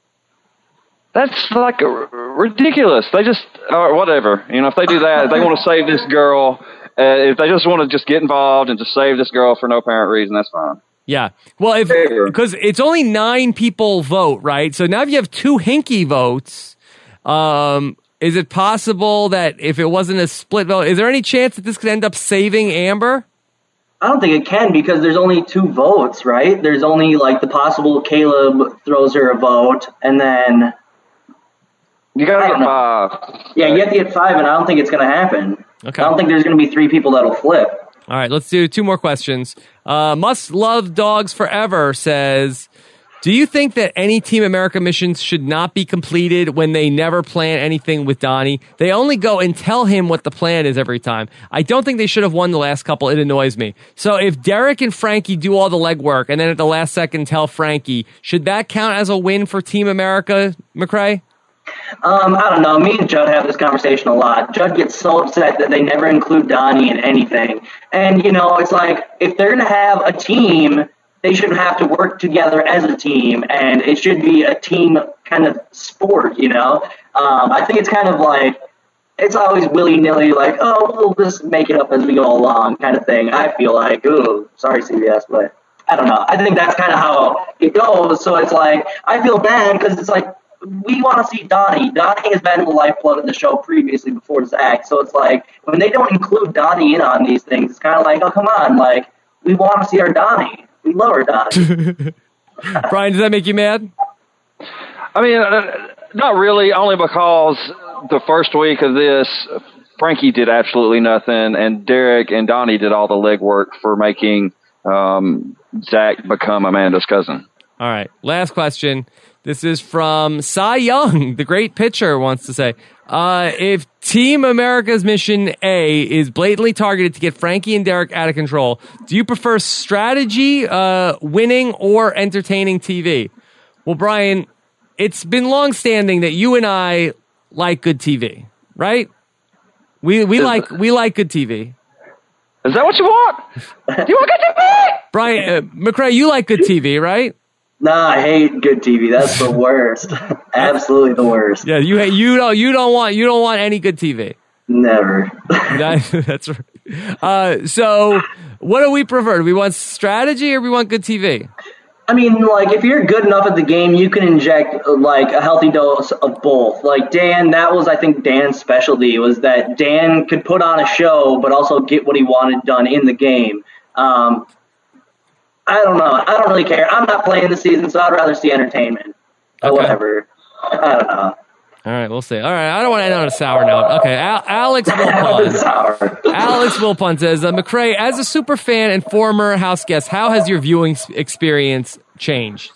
Speaker 2: That's like r- ridiculous. They just, or whatever. You know, if they do that, if they want to save this girl, uh, if they just want to just get involved and just save this girl for no apparent reason, that's fine.
Speaker 1: Yeah. Well, if because it's only nine people vote, right? So now if you have two Hinky votes, um, is it possible that if it wasn't a split vote, is there any chance that this could end up saving Amber?
Speaker 3: I don't think it can, because there's only two votes, right? There's only, like, the possible Caleb throws her a vote, and then...
Speaker 2: You gotta get five.
Speaker 3: Yeah, you have to get five, and I don't think it's going to happen.
Speaker 1: Okay.
Speaker 3: I don't think there's going to be three people that'll flip.
Speaker 1: All right, let's do two more questions. Uh, Must Love Dogs Forever says, do you think that any Team America missions should not be completed when they never plan anything with Donnie? They only go and tell him what the plan is every time. I don't think they should have won the last couple. It annoys me. So if Derek and Frankie do all the legwork and then at the last second tell Frankie, should that count as a win for Team America, McCrae?
Speaker 3: Um, I don't know. Me and Judd have this conversation a lot. Judd gets so upset that they never include Donnie in anything. And, you know, it's like, if they're going to have a team, they should have to work together as a team, and it should be a team kind of sport, you know? Um, I think it's kind of like, it's always willy-nilly, like, oh, we'll just make it up as we go along kind of thing. I feel like, ooh, sorry, C B S, but I don't know. I think that's kind of how it goes. So it's like, I feel bad because it's like, we want to see Donnie. Donnie has been the lifeblood of the show previously before Zach. So it's like, when they don't include Donnie in on these things, it's kind of like, oh, come on, like, we want to see our Donnie. We love our Donnie.
Speaker 1: Brian, does that make you mad?
Speaker 2: I mean, uh, not really, only because the first week of this, Frankie did absolutely nothing, and Derek and Donnie did all the legwork for making um, Zach become Amanda's cousin.
Speaker 1: All right. Last question. This is from Cy Young, the great pitcher, wants to say, uh, if Team America's Mission A is blatantly targeted to get Frankie and Derek out of control, do you prefer strategy, uh, winning, or entertaining T V? Well, Brian, it's been long-standing that you and I like good T V, right? We we like we like good T V.
Speaker 2: Is that what you want? Do you want good T V?
Speaker 1: Brian, uh, McCray, you like good T V, right?
Speaker 3: Nah, I hate good T V. That's the worst. Absolutely the worst.
Speaker 1: Yeah, you you don't you don't want you don't want any good T V.
Speaker 3: Never.
Speaker 1: that, that's right. Uh, so, what do we prefer? Do we want strategy or we want good T V?
Speaker 3: I mean, like, if you're good enough at the game, you can inject, like, a healthy dose of both. Like, Dan, that was, I think, Dan's specialty, was that Dan could put on a show, but also get what he wanted done in the game. Um, I don't know. I don't really care. I'm not playing the season, so I'd rather see entertainment. Or
Speaker 1: Okay.
Speaker 3: whatever. I don't know.
Speaker 1: All right, we'll see. All right, I don't want to end on a sour note. Okay, Al- Alex Wilpon.
Speaker 3: Sour.
Speaker 1: Alex Wilpon says, uh, McCray, as a super fan and former house guest, how has your viewing s- experience changed?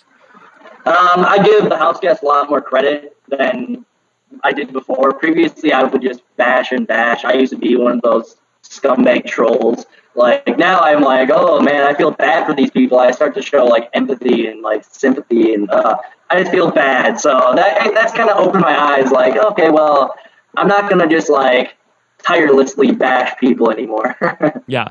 Speaker 3: Um, I give the house guest a lot more credit than I did before. Previously, I would just bash and bash. I used to be one of those scumbag trolls. Like, now I'm like, oh, man, I feel bad for these people. I start to show, like, empathy and, like, sympathy, and uh, I just feel bad. So that that's kind of opened my eyes, like, okay, well, I'm not going to just, like, tirelessly bash people anymore.
Speaker 1: Yeah.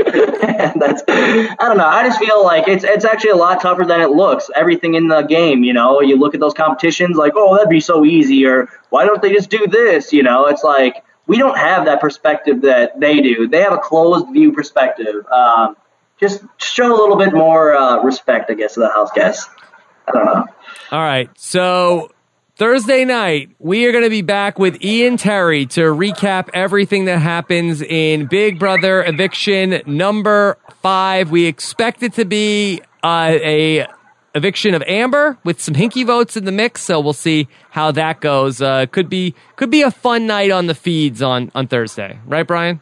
Speaker 3: And that's, I don't know. I just feel like it's it's actually a lot tougher than it looks. Everything in the game, you know, you look at those competitions like, oh, that'd be so easy, or why don't they just do this? You know, it's like we don't have that perspective that they do. They have a closed view perspective. Um, just show a little bit more uh, respect, I guess, to the house guests. I don't know.
Speaker 1: All right, so Thursday night, we are going to be back with Ian Terry to recap everything that happens in Big Brother Eviction number five. We expect it to be uh, a eviction of Amber with some hinky votes in the mix, so we'll see how that goes. Uh, could be could be a fun night on the feeds on, on Thursday, right, Brian?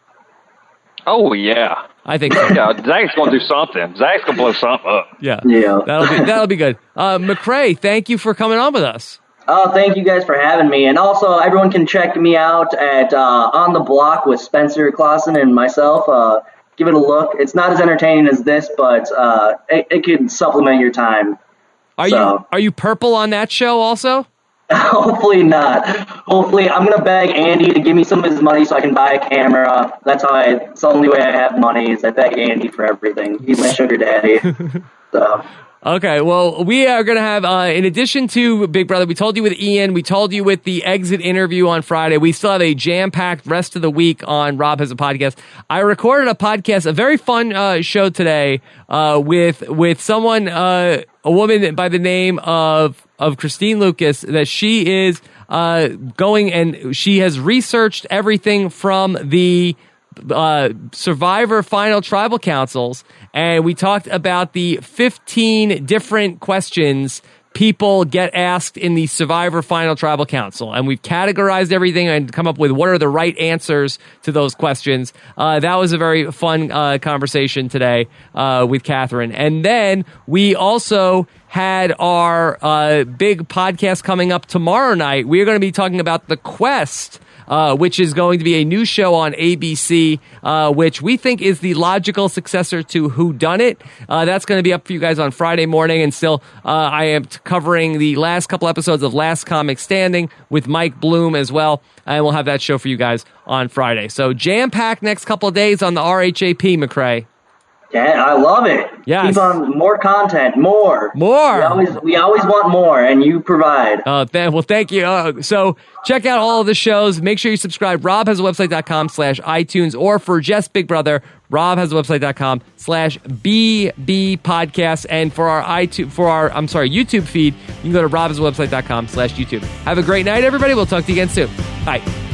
Speaker 2: Oh, yeah.
Speaker 1: I think so.
Speaker 2: Yeah, Zach's going to do something. Zach's going to blow something up.
Speaker 1: Yeah,
Speaker 3: Yeah.
Speaker 1: that'll be that'll be good. Uh, McCray, thank you for coming on with us.
Speaker 3: Oh, thank you guys for having me. And also, everyone can check me out at uh, On the Block with Spencer Clausen and myself. Uh, give it a look. It's not as entertaining as this, but uh, it, it can supplement your time.
Speaker 1: Are
Speaker 3: So-
Speaker 1: you are you purple on that show also?
Speaker 3: Hopefully not. Hopefully, I'm going to beg Andy to give me some of his money so I can buy a camera. That's how I, it's the only way I have money is I beg Andy for everything. He's my sugar daddy. So...
Speaker 1: Okay, well, we are going to have, uh, in addition to Big Brother, we told you with Ian, we told you with the exit interview on Friday, we still have a jam-packed rest of the week on Rob Has a Podcast. I recorded a podcast, a very fun uh, show today uh, with with someone, uh, a woman by the name of, of Christine Lucas, that she is uh, going and she has researched everything from the Uh, Survivor Final Tribal Councils, and we talked about the fifteen different questions people get asked in the Survivor Final Tribal Council, and we've categorized everything and come up with what are the right answers to those questions. Uh, that was a very fun uh, conversation today uh, with Catherine. And then we also had our uh, big podcast coming up tomorrow night. We're going to be talking about The Quest, Uh, which is going to be a new show on A B C, uh, which we think is the logical successor to Whodunit. Uh, that's going to be up for you guys on Friday morning, and still, uh, I am t- covering the last couple episodes of Last Comic Standing with Mike Bloom as well, and we'll have that show for you guys on Friday. So jam-packed next couple of days on the R H A P, McCray.
Speaker 3: Yeah, I love it.
Speaker 1: Yes.
Speaker 3: Keep on more content, more.
Speaker 1: More.
Speaker 3: We always, we always want more, and you provide.
Speaker 1: Uh, th- well, thank you. Uh, so check out all of the shows. Make sure you subscribe. rob has a website dot com slash iTunes, or for just Big Brother, rob has a website dot com slash B B podcast. And for our iTunes, for our, I'm sorry, YouTube feed, you can go to rob has a website dot com slash YouTube. Have a great night, everybody. We'll talk to you again soon. Bye.